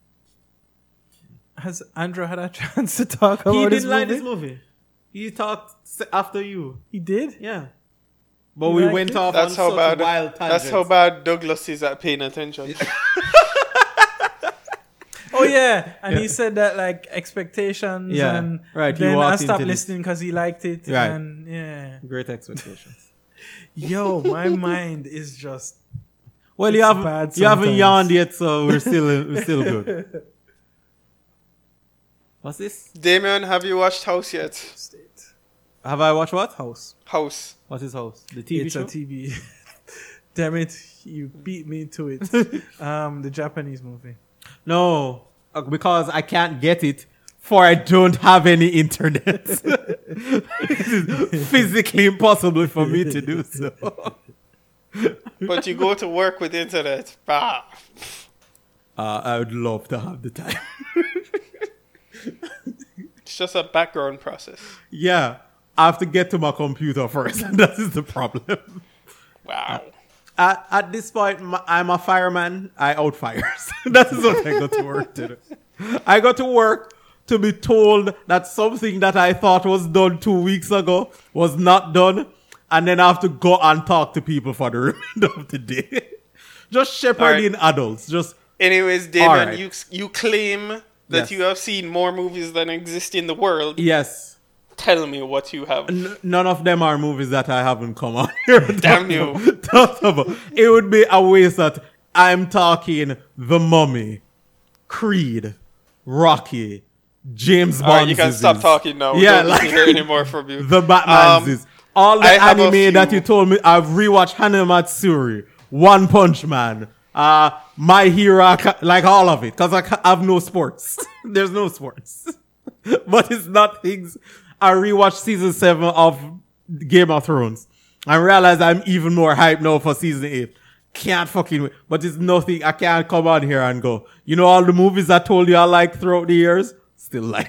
Has Andrew had a chance to talk about He this didn't like movie? this movie. He talked s- after you. He did? Yeah. But You we liked went it? off That's on how such bad. wild tangents. That's how bad Douglas is at paying attention. Oh yeah, and he said that like expectations, Yeah, and right, he then I walked stopped into this- listening because he liked it, Right. and yeah, Great expectations. yo, my mind is just Well, you It's haven't bad you haven't sometimes. yawned yet, so we're still we're still good. What's this? Damien, have you watched House yet? state Have I watched what? house. House. What is House? The T V It's show? a T V. Damn it, you beat me to it. um, the Japanese movie. No, uh, because I can't get it, for I don't have any internet. It is physically impossible for me to do so. But you go to work with internet. Bah. Uh, I would love to have the time. It's just a background process. Yeah, I have to get to my computer first, and that is the problem. Wow. At, at this point, my, I'm a fireman. I out fires. That is what I go to work to do. I go to work to be told that something that I thought was done two weeks ago was not done, and then I have to go and talk to people for the remainder of the day. Just shepherding adults. Just Anyways, Damien, Alright. you you claim that Yes. you have seen more movies than exist in the world. yes. Tell me what you have. N- none of them are movies that I haven't come on here. and Damn talked you. about- talked about. It would be a waste that I'm talking The Mummy, Creed, Rocky, James Bond. Alright, you can stop talking now. We Yeah, don't like need to hear any more from you. the Batman's. Um, all the I have a anime that few. you told me. I've rewatched Hana Matsuri, One Punch Man, uh, My Hero, Aca- like all of it, because I ca- have no sports. There's no sports. But it's not things. I rewatched season seven of Game of Thrones and realized I'm even more hyped now for season eight. Can't fucking wait. But it's nothing. I can't come on here and go, you know, all the movies I told you I like throughout the years, still like.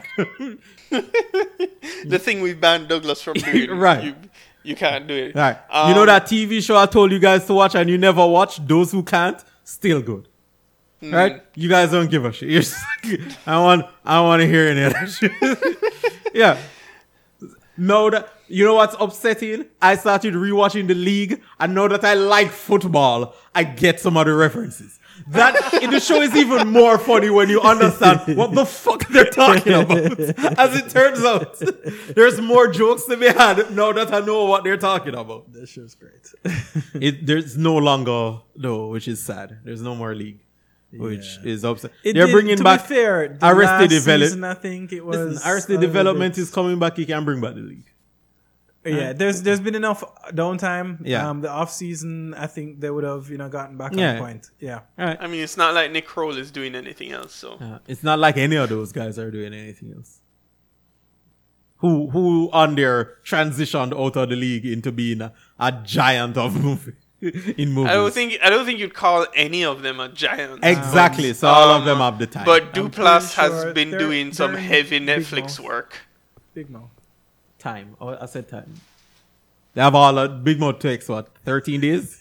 The thing we've banned Douglas from doing. Right. You, you can't do it. Right. Um, you know that T V show I told you guys to watch and you never watch? Those who can't, still good. Mm. Right? You guys don't give a shit. You're just like, I want I want to hear any of that shit. Yeah. No, that you know what's upsetting? I started rewatching the league, and now that I like football, I get some of the references. That in the show is even more funny when you understand what the fuck they're talking about. As it turns out, there's more jokes to be had now that I know what they're talking about. This show's great. It there's no longer no, which is sad. There's no more league, which Yeah. is upset. It They're did- bringing to back be fair, the Arrested last Develop- season, I think it was Listen, Arrested a little Development bit- is coming back. He can bring back the league. Yeah, there's there's been enough downtime. Yeah. Um, the off season, I think they would have you know gotten back Yeah. on point. Yeah. All right. I mean, it's not like Nick Kroll is doing anything else. So Uh, it's not like any of those guys are doing anything else. Who who on their transitioned out of the league into being a, a giant of movie in movies. I don't think I don't think you'd call any of them a giant. exactly. So all of Um, them have the time. But I'm Duplass pretty has sure been they're- doing some they're in heavy Big Netflix Mouth. work. Big Mouth. time. Oh, I said time. They have all a Big Mouth takes what thirteen days.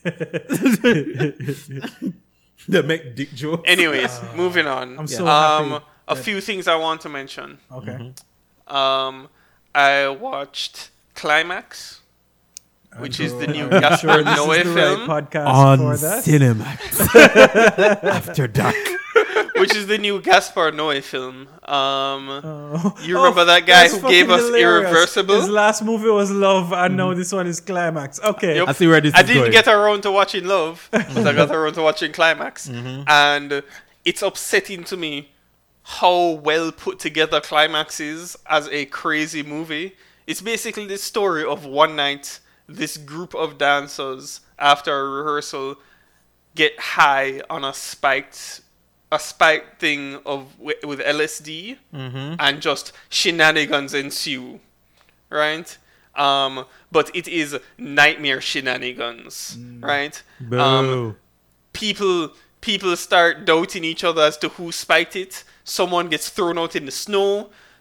They make dick jokes. Anyways, moving on. I'm so um, happy a that- few things I want to mention. Okay. Um, I watched Climax, which is the new I'm Gaspar sure this Noé is the film, right podcast on for that. Cinemax after dark. which is the new Gaspar Noé film. Um, Oh. You remember that guy that's who gave fucking us hilarious. Irreversible? His last movie was Love, and now this one is Climax. Okay. Yep. I see where this I is didn't going. get around to watching Love, but I got around to watching Climax. And it's upsetting to me how well put together Climax is as a crazy movie. It's basically the story of one night, this group of dancers, after a rehearsal, get high on a spiked a spiked thing of with, with L S D, and just shenanigans ensue, right? Um, but it is nightmare shenanigans, right? Boo. Um, people people start doubting each other as to who spiked it. Someone gets thrown out in the snow.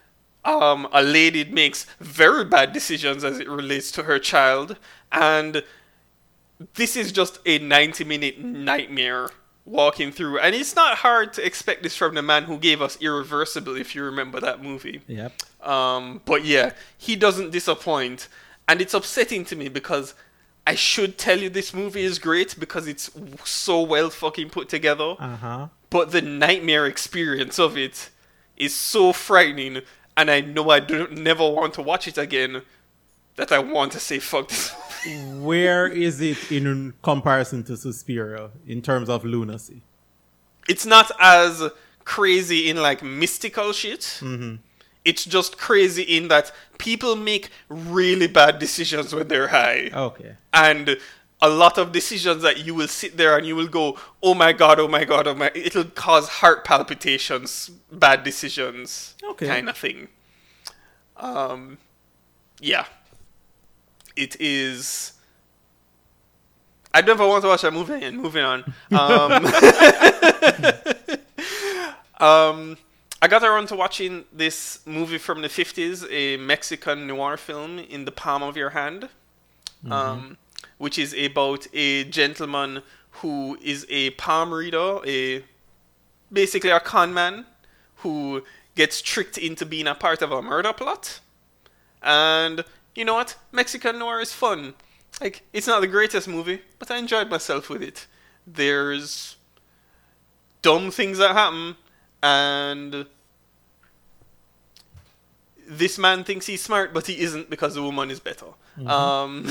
Um, a lady makes very bad decisions as it relates to her child, and this is just a ninety minute nightmare walking through. And it's not hard to expect this from the man who gave us Irreversible, if you remember that movie. Yep. Um, but yeah, he doesn't disappoint. And it's upsetting to me because I should tell you this movie is great because it's so well fucking put together. Uh-huh. But the nightmare experience of it is so frightening, and I know I do never want to watch it again, that I want to say fuck this movie. Where is it in comparison to Suspiria in terms of lunacy? It's not as crazy in like mystical shit. Mm-hmm. It's just crazy in that people make really bad decisions when they're high. Okay. And a lot of decisions that you will sit there and you will go, oh my god, oh my god, oh my... It'll cause heart palpitations, bad decisions, Okay. kind of thing. Um, yeah. It is... I never want to watch that movie again. Moving on. Um, um, I got around to watching this movie from the fifties, a Mexican noir film, In the Palm of Your Hand, mm-hmm. um, which is about a gentleman who is a palm reader, a basically a con man who gets tricked into being a part of a murder plot. And you know what? Mexican noir is fun. Like, it's not the greatest movie, but I enjoyed myself with it. There's dumb things that happen, and this man thinks he's smart, but he isn't because the woman is better. Mm-hmm. Um,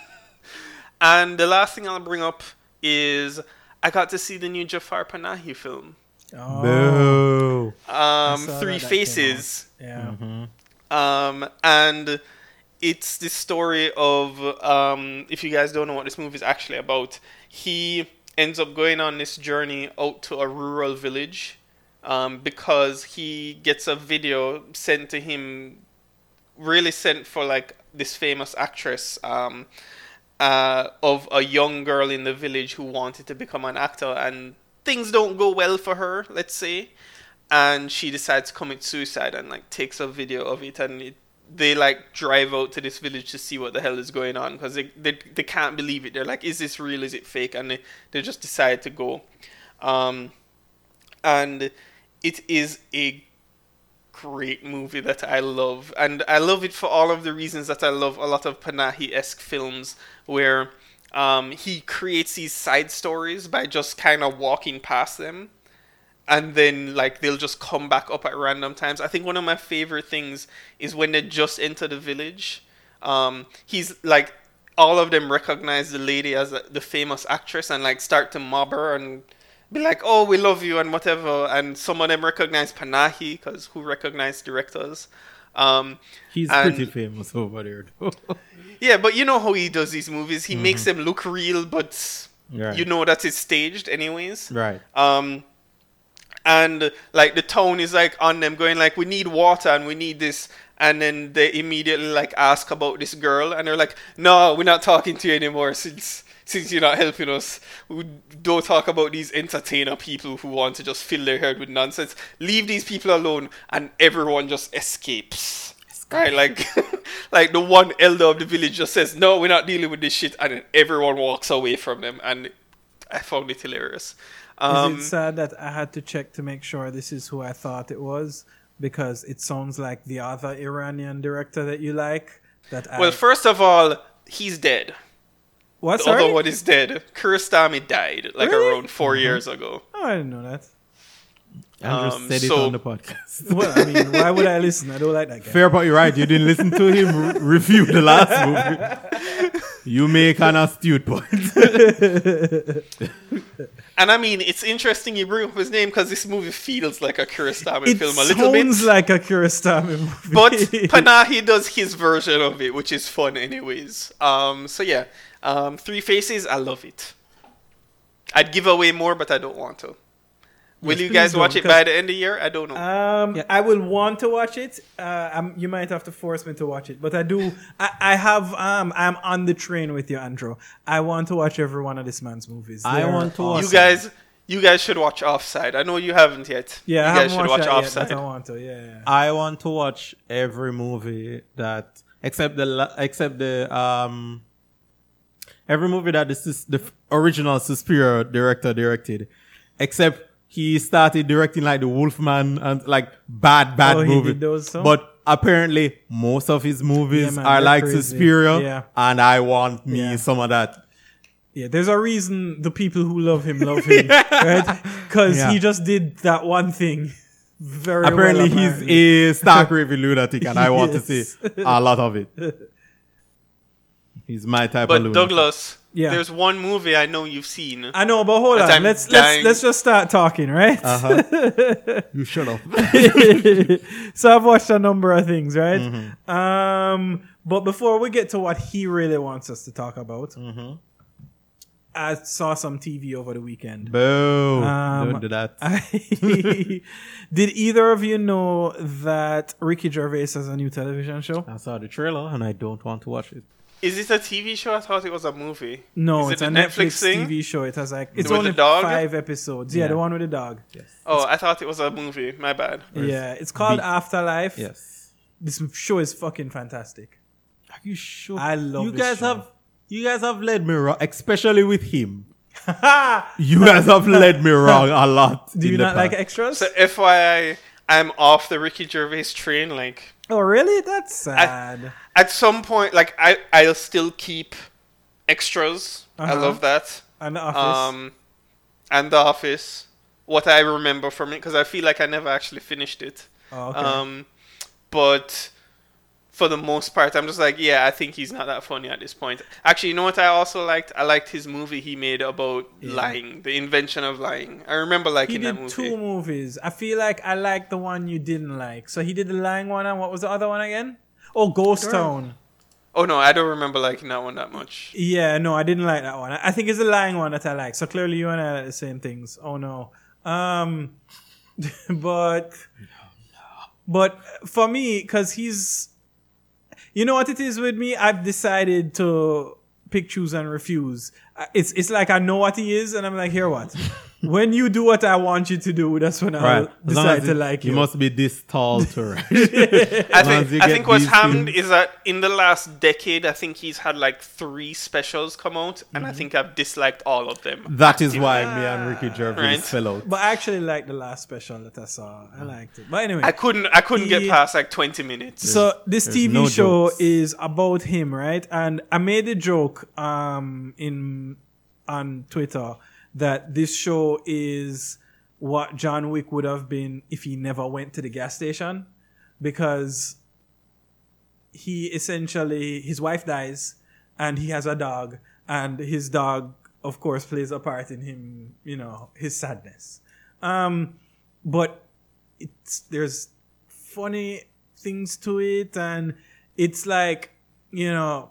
and the last thing I'll bring up is I got to see the new Jafar Panahi film. Oh. Um, Three Faces. Yeah. Mm-hmm. Um, and it's the story of, um, if you guys don't know what this movie is actually about, he ends up going on this journey out to a rural village um, because he gets a video sent to him, really sent for like this famous actress um, uh, of a young girl in the village who wanted to become an actor, and things don't go well for her, let's say, and she decides to commit suicide and like takes a video of it, and it they like drive out to this village to see what the hell is going on because they, they they can't believe it. They're like, is this real? Is it fake? And they, they just decide to go. Um, and it is a great movie that I love. And I love it for all of the reasons that I love a lot of Panahi-esque films where um, he creates these side stories by just kind of walking past them. And then, like, they'll just come back up at random times. I think one of my favorite things is when they just enter the village. Um, he's, like, all of them recognize the lady as a, the famous actress and, like, start to mob her and be like, oh, we love you and whatever. And some of them recognize Panahi, because who recognize directors? Um, He's and, pretty famous over there, though. Yeah, but you know how he does these movies. He mm-hmm. makes them look real, but right. you know that it's staged anyways. Right. Um... And, like, the town is, like, on them going, like, we need water and we need this. And then they immediately, like, ask about this girl. And they're like, no, we're not talking to you anymore since since you're not helping us. We don't talk about these entertainer people who want to just fill their head with nonsense. Leave these people alone. And everyone just escapes. Right? Like, like the one elder of the village just says, no, we're not dealing with this shit. And then everyone walks away from them. And I found it hilarious. Um, is it sad that I had to check to make sure this is who I thought it was? Because it sounds like the other Iranian director that you like. That I... Well, first of all, he's dead. What, the sorry? other one is dead. Kiarostami died, like, really? around four mm-hmm. years ago. Oh, I didn't know that. Andrew Um, said so- it on the podcast. Well, I mean, why would I listen? I don't like that guy. Fair, but you're right. You didn't listen to him re- review the last movie. You make an astute point. And I mean, it's interesting you bring up his name because this movie feels like a Kiarostami It film a little bit. sounds like a Kiarostami movie. But Panahi does his version of it, which is fun anyways. Um, so yeah, um, Three Faces, I love it. I'd give away more, but I don't want to. Will Yes, you please guys don't, watch it because- by the end of the year? I don't know. Um, Yeah. I will want to watch it. Uh, I'm, you might have to force me to watch it, but I do. I, I have. Um, I'm on the train with you, Andrew. I want to watch every one of this man's movies. I They're want to watch you awesome. guys, you guys should watch Offside. I know you haven't yet. Yeah, you I guys haven't should watched watch that Offside. yet, but I want to. Yeah, yeah. I want to watch every movie that except the la- except the um every movie that the sus- the f- original Suspiria director directed, except he started directing like the Wolfman and like bad bad Oh, he movies. did those too? But apparently most of his movies Yeah, man, are they're like crazy. Suspiria, Yeah. and I want me Yeah. some of that. Yeah, there's a reason the people who love him love him, right? Because Yeah. he just did that one thing very Apparently well. he's apparently. a stark raving lunatic, and I want to see Yes. a lot of it. He's my type But of lunatic. Douglas, Yeah. there's one movie I know you've seen. I know, but hold That on. I'm Let's dying- let's let's just start talking, right? Uh-huh. You shut up. So I've watched a number of things, right? Mm-hmm. Um, but before we get to what he really wants us to talk about, Mm-hmm. I saw some T V over the weekend. Boo. Um, Don't do that. Did either of you know that Ricky Gervais has a new television show? I saw the trailer and I don't want to watch it. Is it a T V show? I thought it was a movie. No, Is it's it a a Netflix, Netflix thing? T V show. It has like it's With only the dog? five episodes. Yeah, Yeah. the one with the dog. Yes. Oh, I thought it was a movie. My bad. Yeah, it's called Be- Afterlife. Yes. This show is fucking fantastic. Are you sure? I love you this guys show. have you guys have led me wrong, especially with him. You guys have led me wrong a lot. Do you in the not like past. extras? So F Y I, I'm off the Ricky Gervais train. Like Oh, really? That's sad. at some point, like I, I'll still keep extras. I Uh-huh. love that. And The Office. Um, and The Office. What I remember from it, because I feel like I never actually finished it. oh, okay. Um, but for the most part, I'm just like, yeah, I think he's not that funny at this point. Actually, you know what I also liked? I liked his movie he made about Yeah. lying, the invention of lying. I remember he liking that did movie. two movies. I feel like I like the one you didn't like. So he did the lying one, and what was the other one again? Oh, Ghost Town. Oh no, I don't remember liking that one that much. Yeah, no, I didn't like that one. I I think it's the lying one that I like. So clearly you and I like the same things. Oh no. Um, but but for me, because he's, you know what it is with me. I've decided to pick, choose, and refuse. Uh, It's it's like I know what he is, and I'm like, here what. When you do what I want you to do, that's when I'll Right. As long decide as to it- like you. You must be this tall to right. I long as think you I get think what's these happened things- is that in the last decade, I think he's had like three specials come out, and I think I've disliked all of them. That is why me and Ricky Gervais Right. fell out. But I actually liked the last special that I saw. I liked it. But anyway. I couldn't I couldn't get Yeah. past like twenty minutes. So this there's T V no show jokes. is about him, right? And I made a joke um in on Twitter that this show is what John Wick would have been if he never went to the gas station, because he essentially, his wife dies and he has a dog, and his dog of course plays a part in him, you know, his sadness. Um but it's there's funny things to it, and it's like, you know,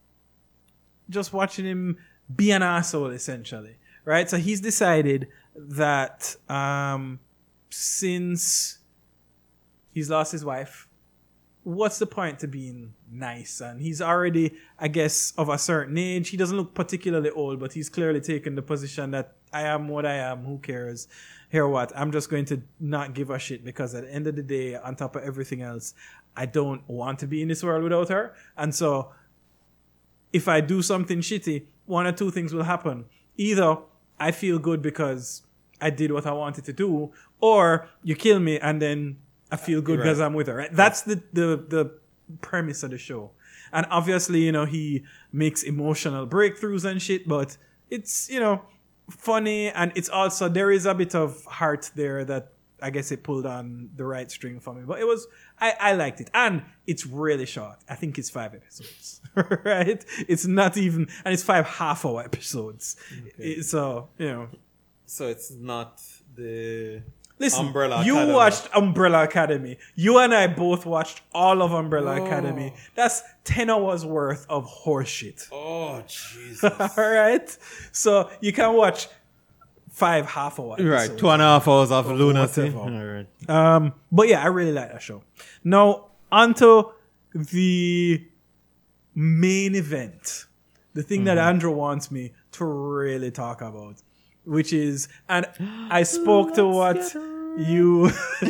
just watching him be an asshole essentially, right? So he's decided that um since he's lost his wife, what's the point to being nice? And he's already, I guess, of a certain age. He doesn't look particularly old, but he's clearly taken the position that I am what I am. Who cares? Here what? I'm just going to not give a shit, because at the end of the day, on top of everything else, I don't want to be in this world without her. And so if I do something shitty, one or two things will happen. Either I feel good because I did what I wanted to do, or you kill me and then I feel good Right. because I'm with her. Right? That's the, the, the premise of the show. And obviously, you know, he makes emotional breakthroughs and shit, but it's, you know, funny, and it's also, there is a bit of heart there that I guess it pulled on the right string for me. But it was, I, I liked it. And it's really short. I think it's five episodes, right? It's not even, and it's five half hour episodes. It- so, you know. So it's not the Listen, Umbrella you Academy. watched Umbrella Academy. You and I both watched all of Umbrella Academy. That's ten hours worth of horseshit. Oh Jesus! All right? So you can watch five half hour Right, episodes. two and a half hours of lunacy. whatever. All right. Um, but yeah, I really like that show. Now, onto the main event. The thing that Andrew wants me to really talk about. which is, and I spoke to what you,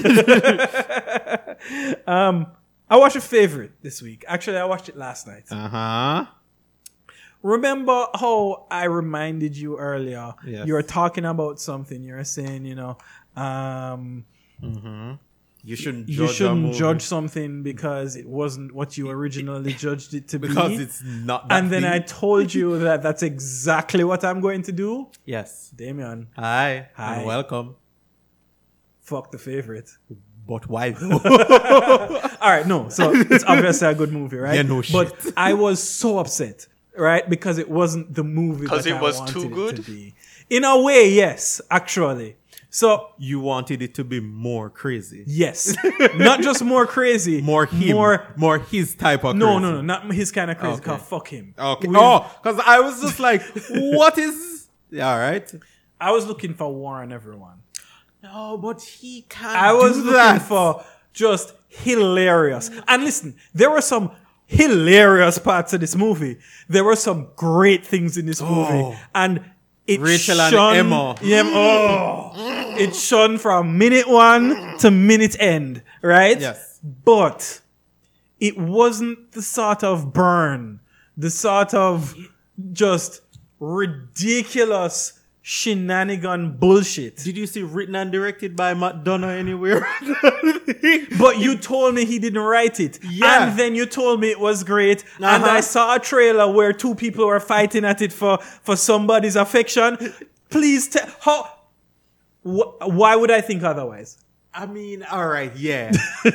um, I watched a favorite this week. Actually, I watched it last night. Uh huh. Remember how I reminded you earlier? Yes. You were talking about something. You were saying, you know, um, You shouldn't judge you a shouldn't movie judge something because it wasn't what you originally judged it to because be. it's not that And then I deep. told you that that's exactly what I'm going to do. Yes. Damien, Hi. Hi. And welcome. fuck the favorite. But why though? All right, no. So it's obviously a good movie, right? Yeah, no But shit. I was so upset, right? Because it wasn't the movie 'Cause that it I was wanted too it good? to be. In a way, yes, actually. So You wanted it to be more crazy. yes, not just more crazy, More him. more. More his type of No, crazy. no, no, not his kind of crazy. Okay. Cause fuck him. Okay. With- Oh, because I was just like, what is. Yeah, all right. I was looking for war on everyone. No, but he can't. I was do looking that. for just hilarious. And listen, there were some hilarious parts of this movie. There were some great things in this movie. Oh. And it Rachel and shone, Emma. Yeah, oh, it shone from minute one to minute end, right? Yes. But it wasn't the sort of burn, the sort of just ridiculous shenanigan bullshit. Did you see written and directed by Matt Donner anywhere? But you told me he didn't write it. Yeah. And then you told me it was great. And Uh-huh. I saw a trailer where two people were fighting at it for, for somebody's affection. Please tell, how, wh- why would I think otherwise? I mean, all right, yeah.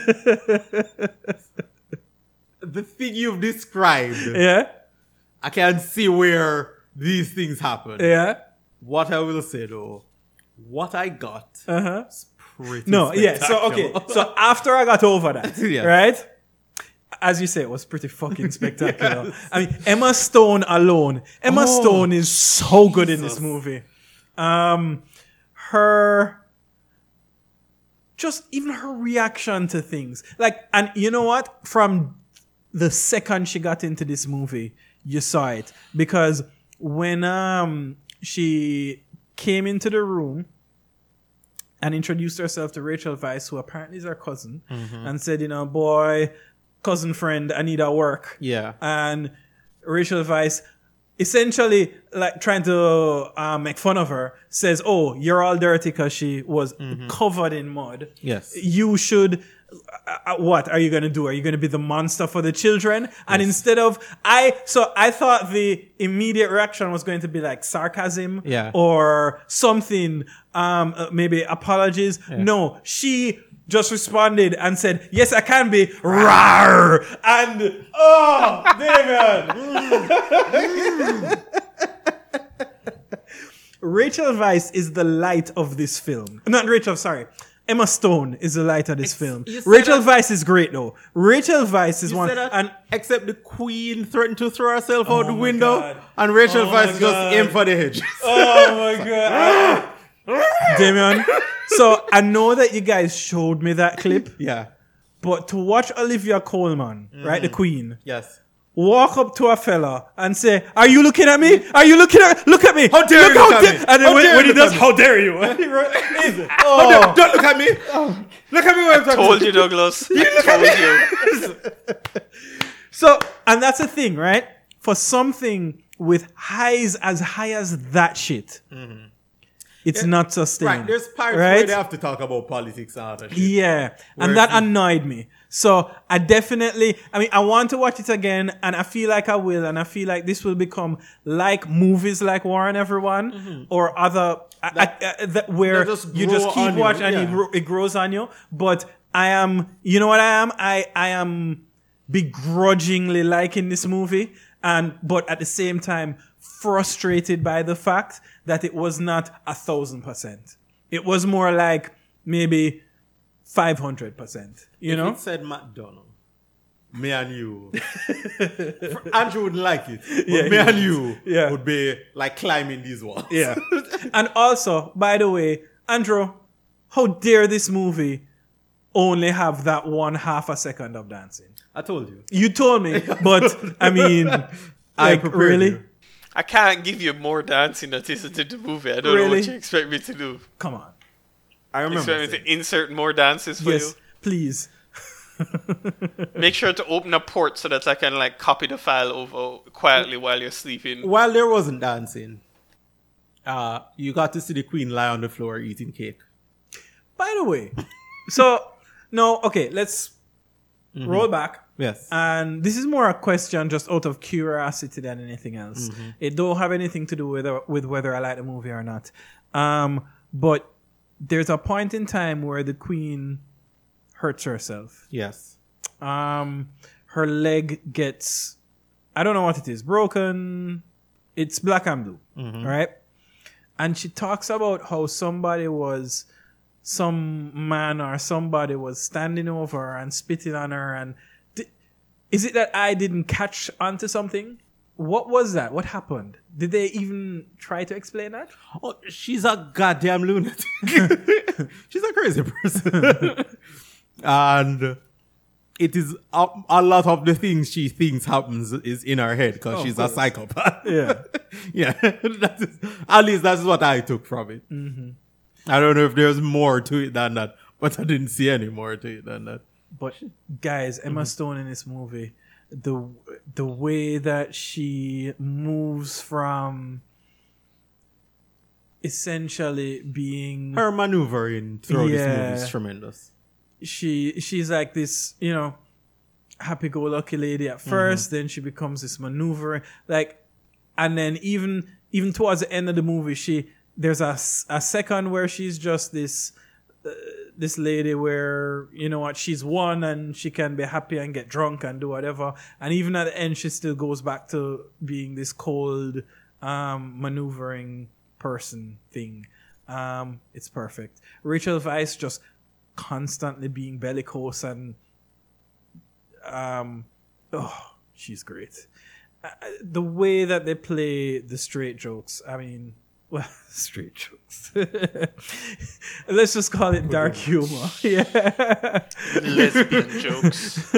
The thing you've described, Yeah? I can see where these things happen. Yeah? What I will say though, what I got Uh-huh. is pretty No, yeah. So, okay. spectacular. So after I got over that, Yeah. right? As you say, it was pretty fucking spectacular. I mean, Emma Stone alone. Emma Oh, Stone is so good in this Jesus. movie. Um, her, just even her reaction to things. Like, and you know what? From the second she got into this movie, you saw it. Because when um she came into the room and introduced herself to Rachel Weisz, who apparently is her cousin, Mm-hmm. and said, you know, boy, cousin friend, I need a work. Yeah. And Rachel Weisz, essentially, like trying to uh, make fun of her, says, oh, you're all dirty because she was covered in mud. Yes. You should, uh, uh, what are you going to do? Are you going to be the monster for the children? And instead of, I, so I thought the immediate reaction was going to be like sarcasm Yeah. or something, um, uh, maybe apologies. No, she just responded and said, yes, I can be. Rawr! And, oh, David! Rachel Weisz is the light of this film. Not Rachel, sorry. Emma Stone is the light of this film. you said Rachel that- Weisz is great though. Rachel Weisz is You one. said that, And except the queen threatened to throw herself out the my window, God. and Rachel Oh my Weisz just God. aimed for the hedge. oh my god. Damien. So I know that you guys showed me that clip, Yeah. but to watch Olivia Colman, right, the queen, Yes. walk up to a fella and say, "Are you looking at me? Are you looking at? Look at me! How dare you how look at da-" me? And then How when, dare when you he look does, at me? "How dare you?" And he ru- is- Oh, oh, don't look at me. Look at me when I'm talking. Told you, Douglas. I told you. So, and that's the thing, right? For something with highs as high as that shit, it's not sustained. Right, there's parts right? where they have to talk about politics and other shit. Yeah, Whereas and that the- annoyed me. So I definitely, I mean, I want to watch it again, and I feel like I will, and I feel like this will become like movies like War and Everyone or other I- I- I- that where They just you just grow keep on you, watching and it, yeah. gro- it grows on you. But I am, you know what I am? I I am begrudgingly liking this movie, and but at the same time frustrated by the fact that it was not a thousand percent. It was more like maybe five hundred percent. You If know? it said McDonald, me and you, Andrew wouldn't like it. But Yeah, me he and would. you Yeah. would be like climbing these walls. Yeah. And also, by the way, Andrew, how dare this movie only have that one half a second of dancing? I told you. You told me, but I mean, I like prepared really? you. I can't give you more dancing that isn't in the movie. I don't know Really? what you expect me to do. Come on. I You remember. expect me saying- to insert more dances for Yes, please. you? Make sure to open a port so that I can like copy the file over quietly while you're sleeping. While there wasn't dancing, uh, you got to see the queen lie on the floor eating cake. By the way, so no, okay, let's roll back. Yes. And this is more a question just out of curiosity than anything else. It don't have anything to do with with whether I like the movie or not. Um, but there's a point in time where the queen hurts herself. yes. Um, her leg gets, I don't know what it is, broken. It's black and blue, right? And she talks about how somebody was, some man or somebody was standing over her and spitting on her. And di- is it that I didn't catch onto something? What was that? What happened? Did they even try to explain that? Oh, she's a goddamn lunatic. She's a crazy person. And it is a, a lot of the things she thinks happens is in her head because Oh, of she's a course. psychopath. Yeah. Yeah. That is, at least that's what I took from it. Mm-hmm. I don't know if there's more to it than that, but I didn't see any more to it than that. But guys, Emma Stone in this movie, the the way that she moves from essentially being Her maneuvering through this Yeah. movie is tremendous. she she's like this, you know, happy-go-lucky lady at 1st then she becomes this maneuvering, like, and then even even towards the end of the movie, she there's a, s- a second where she's just this uh, this lady where, you know what, she's won and she can be happy and get drunk and do whatever, and even at the end she still goes back to being this cold um maneuvering person thing. Um it's perfect. Rachel Weisz just constantly being bellicose and um oh, she's great. Uh, the way that they play the straight jokes, I mean, well, straight jokes. Let's just call it dark humor. Yeah. Lesbian jokes.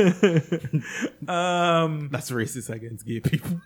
Um, That's racist against gay people.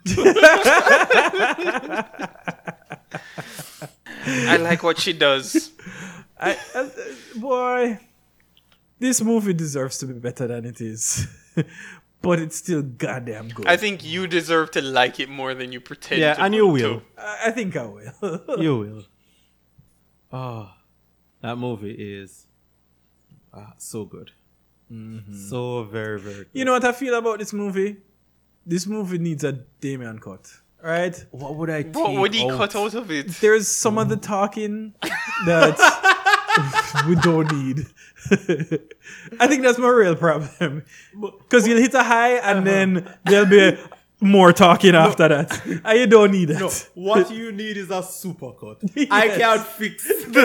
I like what she does. I, I, boy, this movie deserves to be better than it is. But it's still goddamn good. I think you deserve to like it more than you pretend Yeah, to. and you will. to. I, I think I will. You will. Oh, that movie is uh, so good. So very, very good. You know what I feel about this movie? This movie needs a Damien cut, right? what would I take What would he out? cut out of it? There's some of the talking that we don't need. I think that's my real problem. Because you'll hit a high and then there'll be more talking after that. And you don't need that. No, what you need is a supercut. I Yes. can't fix the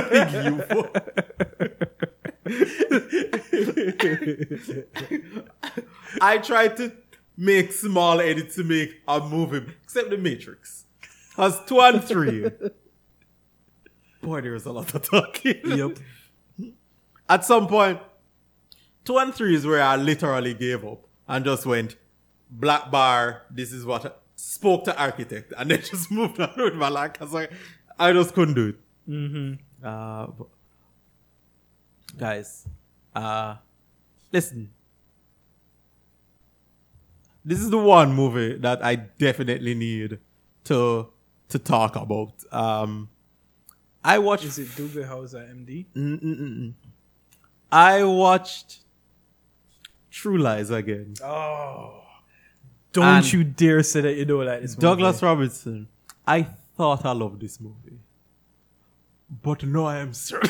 thing you I tried to make small edits to make a movie, except the Matrix. As two and three. Boy, there was a lot of talking. Yep. At some point, two and three is where I literally gave up and just went, black bar, this is what I spoke to architect, and then just moved on with my life. I was like, I just couldn't do it. Mm-hmm. Uh, but- guys, uh, listen. This is the one movie that I definitely need to to talk about. Um, I watched. Is it Doogie Howser M D? Mm-mm-mm. I watched True Lies again. Oh. Don't And you dare say that you don't like this movie. Douglas Robinson. I thought I loved this movie, but no, I am certain.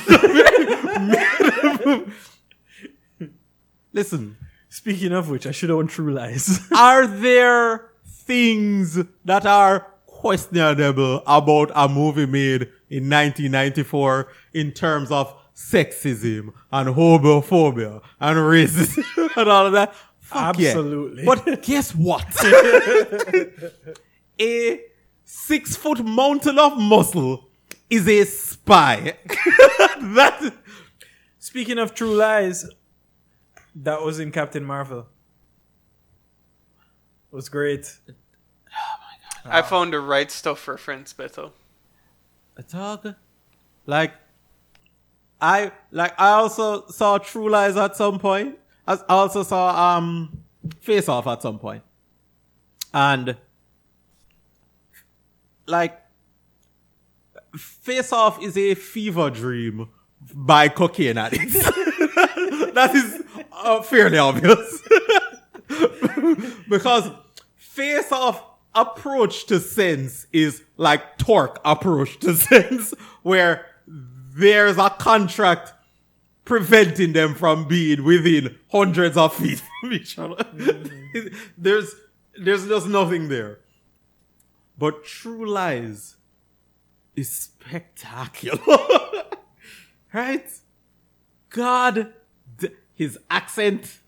Listen, Speaking of which, I should own True Lies. are there things that are questionable about a movie made in nineteen ninety-four in terms of sexism and homophobia and racism and all of that? Fuck yeah. Absolutely. But guess what? A six foot mountain of muscle is a spy. That Speaking of True Lies, that was in Captain Marvel. It was great. I found the right stuff reference, Beto. A dog? Like, I like. I also saw True Lies at some point. I also saw um Face Off at some point, and like Face Off is a fever dream by cocaine addicts. That is uh, fairly obvious because Face Off approach to sense is like Torque approach to sense, where there's a contract preventing them from being within hundreds of feet from each other. Mm. there's there's just nothing there. But True Lies is spectacular. Right? God, d- his accent.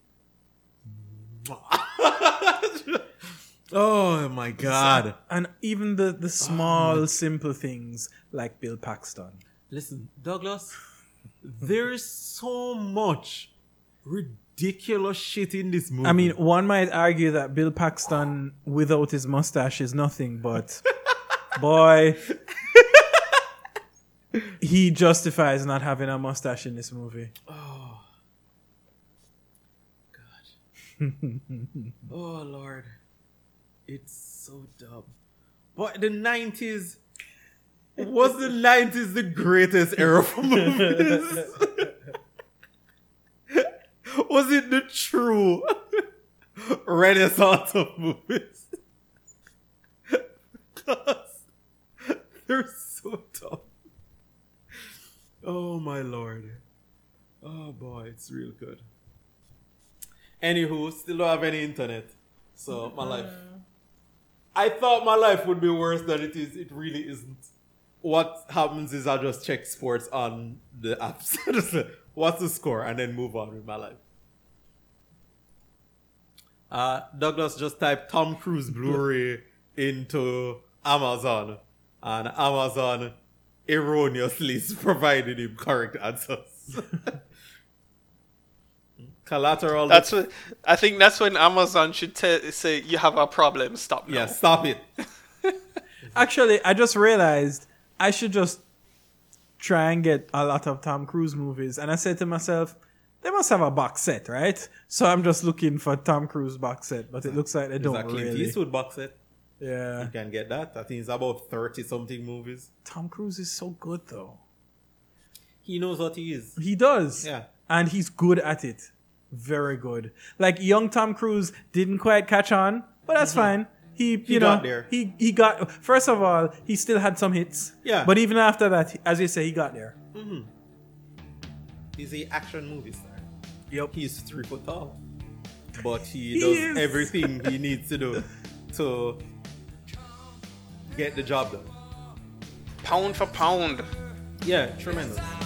Oh my God. And even the, the small, oh. simple things like Bill Paxton. Listen, Douglas, there is so much ridiculous shit in this movie. I mean, one might argue that Bill Paxton without his mustache is nothing, but boy, he justifies not having a mustache in this movie. Oh, God. Oh, Lord. It's so dumb. But the nineties... Was the nineties the greatest era for movies? Was it the true renaissance of movies? Because they're so dumb. Oh my Lord. Oh boy, it's real good. Anywho, still don't have any internet. So my life. I thought my life would be worse than it is. It really isn't. What happens is I just check sports on the apps. Just like, what's the score? And then move on with my life. Uh, Douglas just typed Tom Cruise Blu-ray into Amazon. And Amazon erroneously provided him correct answers. Collateral. That's what I think. That's when Amazon should t- say you have a problem. Stop now. Yeah, stop it. Actually, I just realized I should just try and get a lot of Tom Cruise movies. And I said to myself, they must have a box set, right? So I'm just looking for Tom Cruise box set, but it looks like they don't It's a Clint really. Eastwood box set. Yeah. You can get that. I think it's about thirty-something movies. Tom Cruise is so good, though. He knows what he is. He does. Yeah. And he's good at it. Very good. Like, young Tom Cruise didn't quite catch on, but that's mm-hmm. fine. He, you he know, got there. he he got. First of all, he still had some hits. Yeah. But even after that, as you say, he got there. Mm-hmm. He's the action movie star. Yep. He's three foot tall, but he, He does is. everything he needs to do to get the job done. Pound for pound. Yeah, tremendous.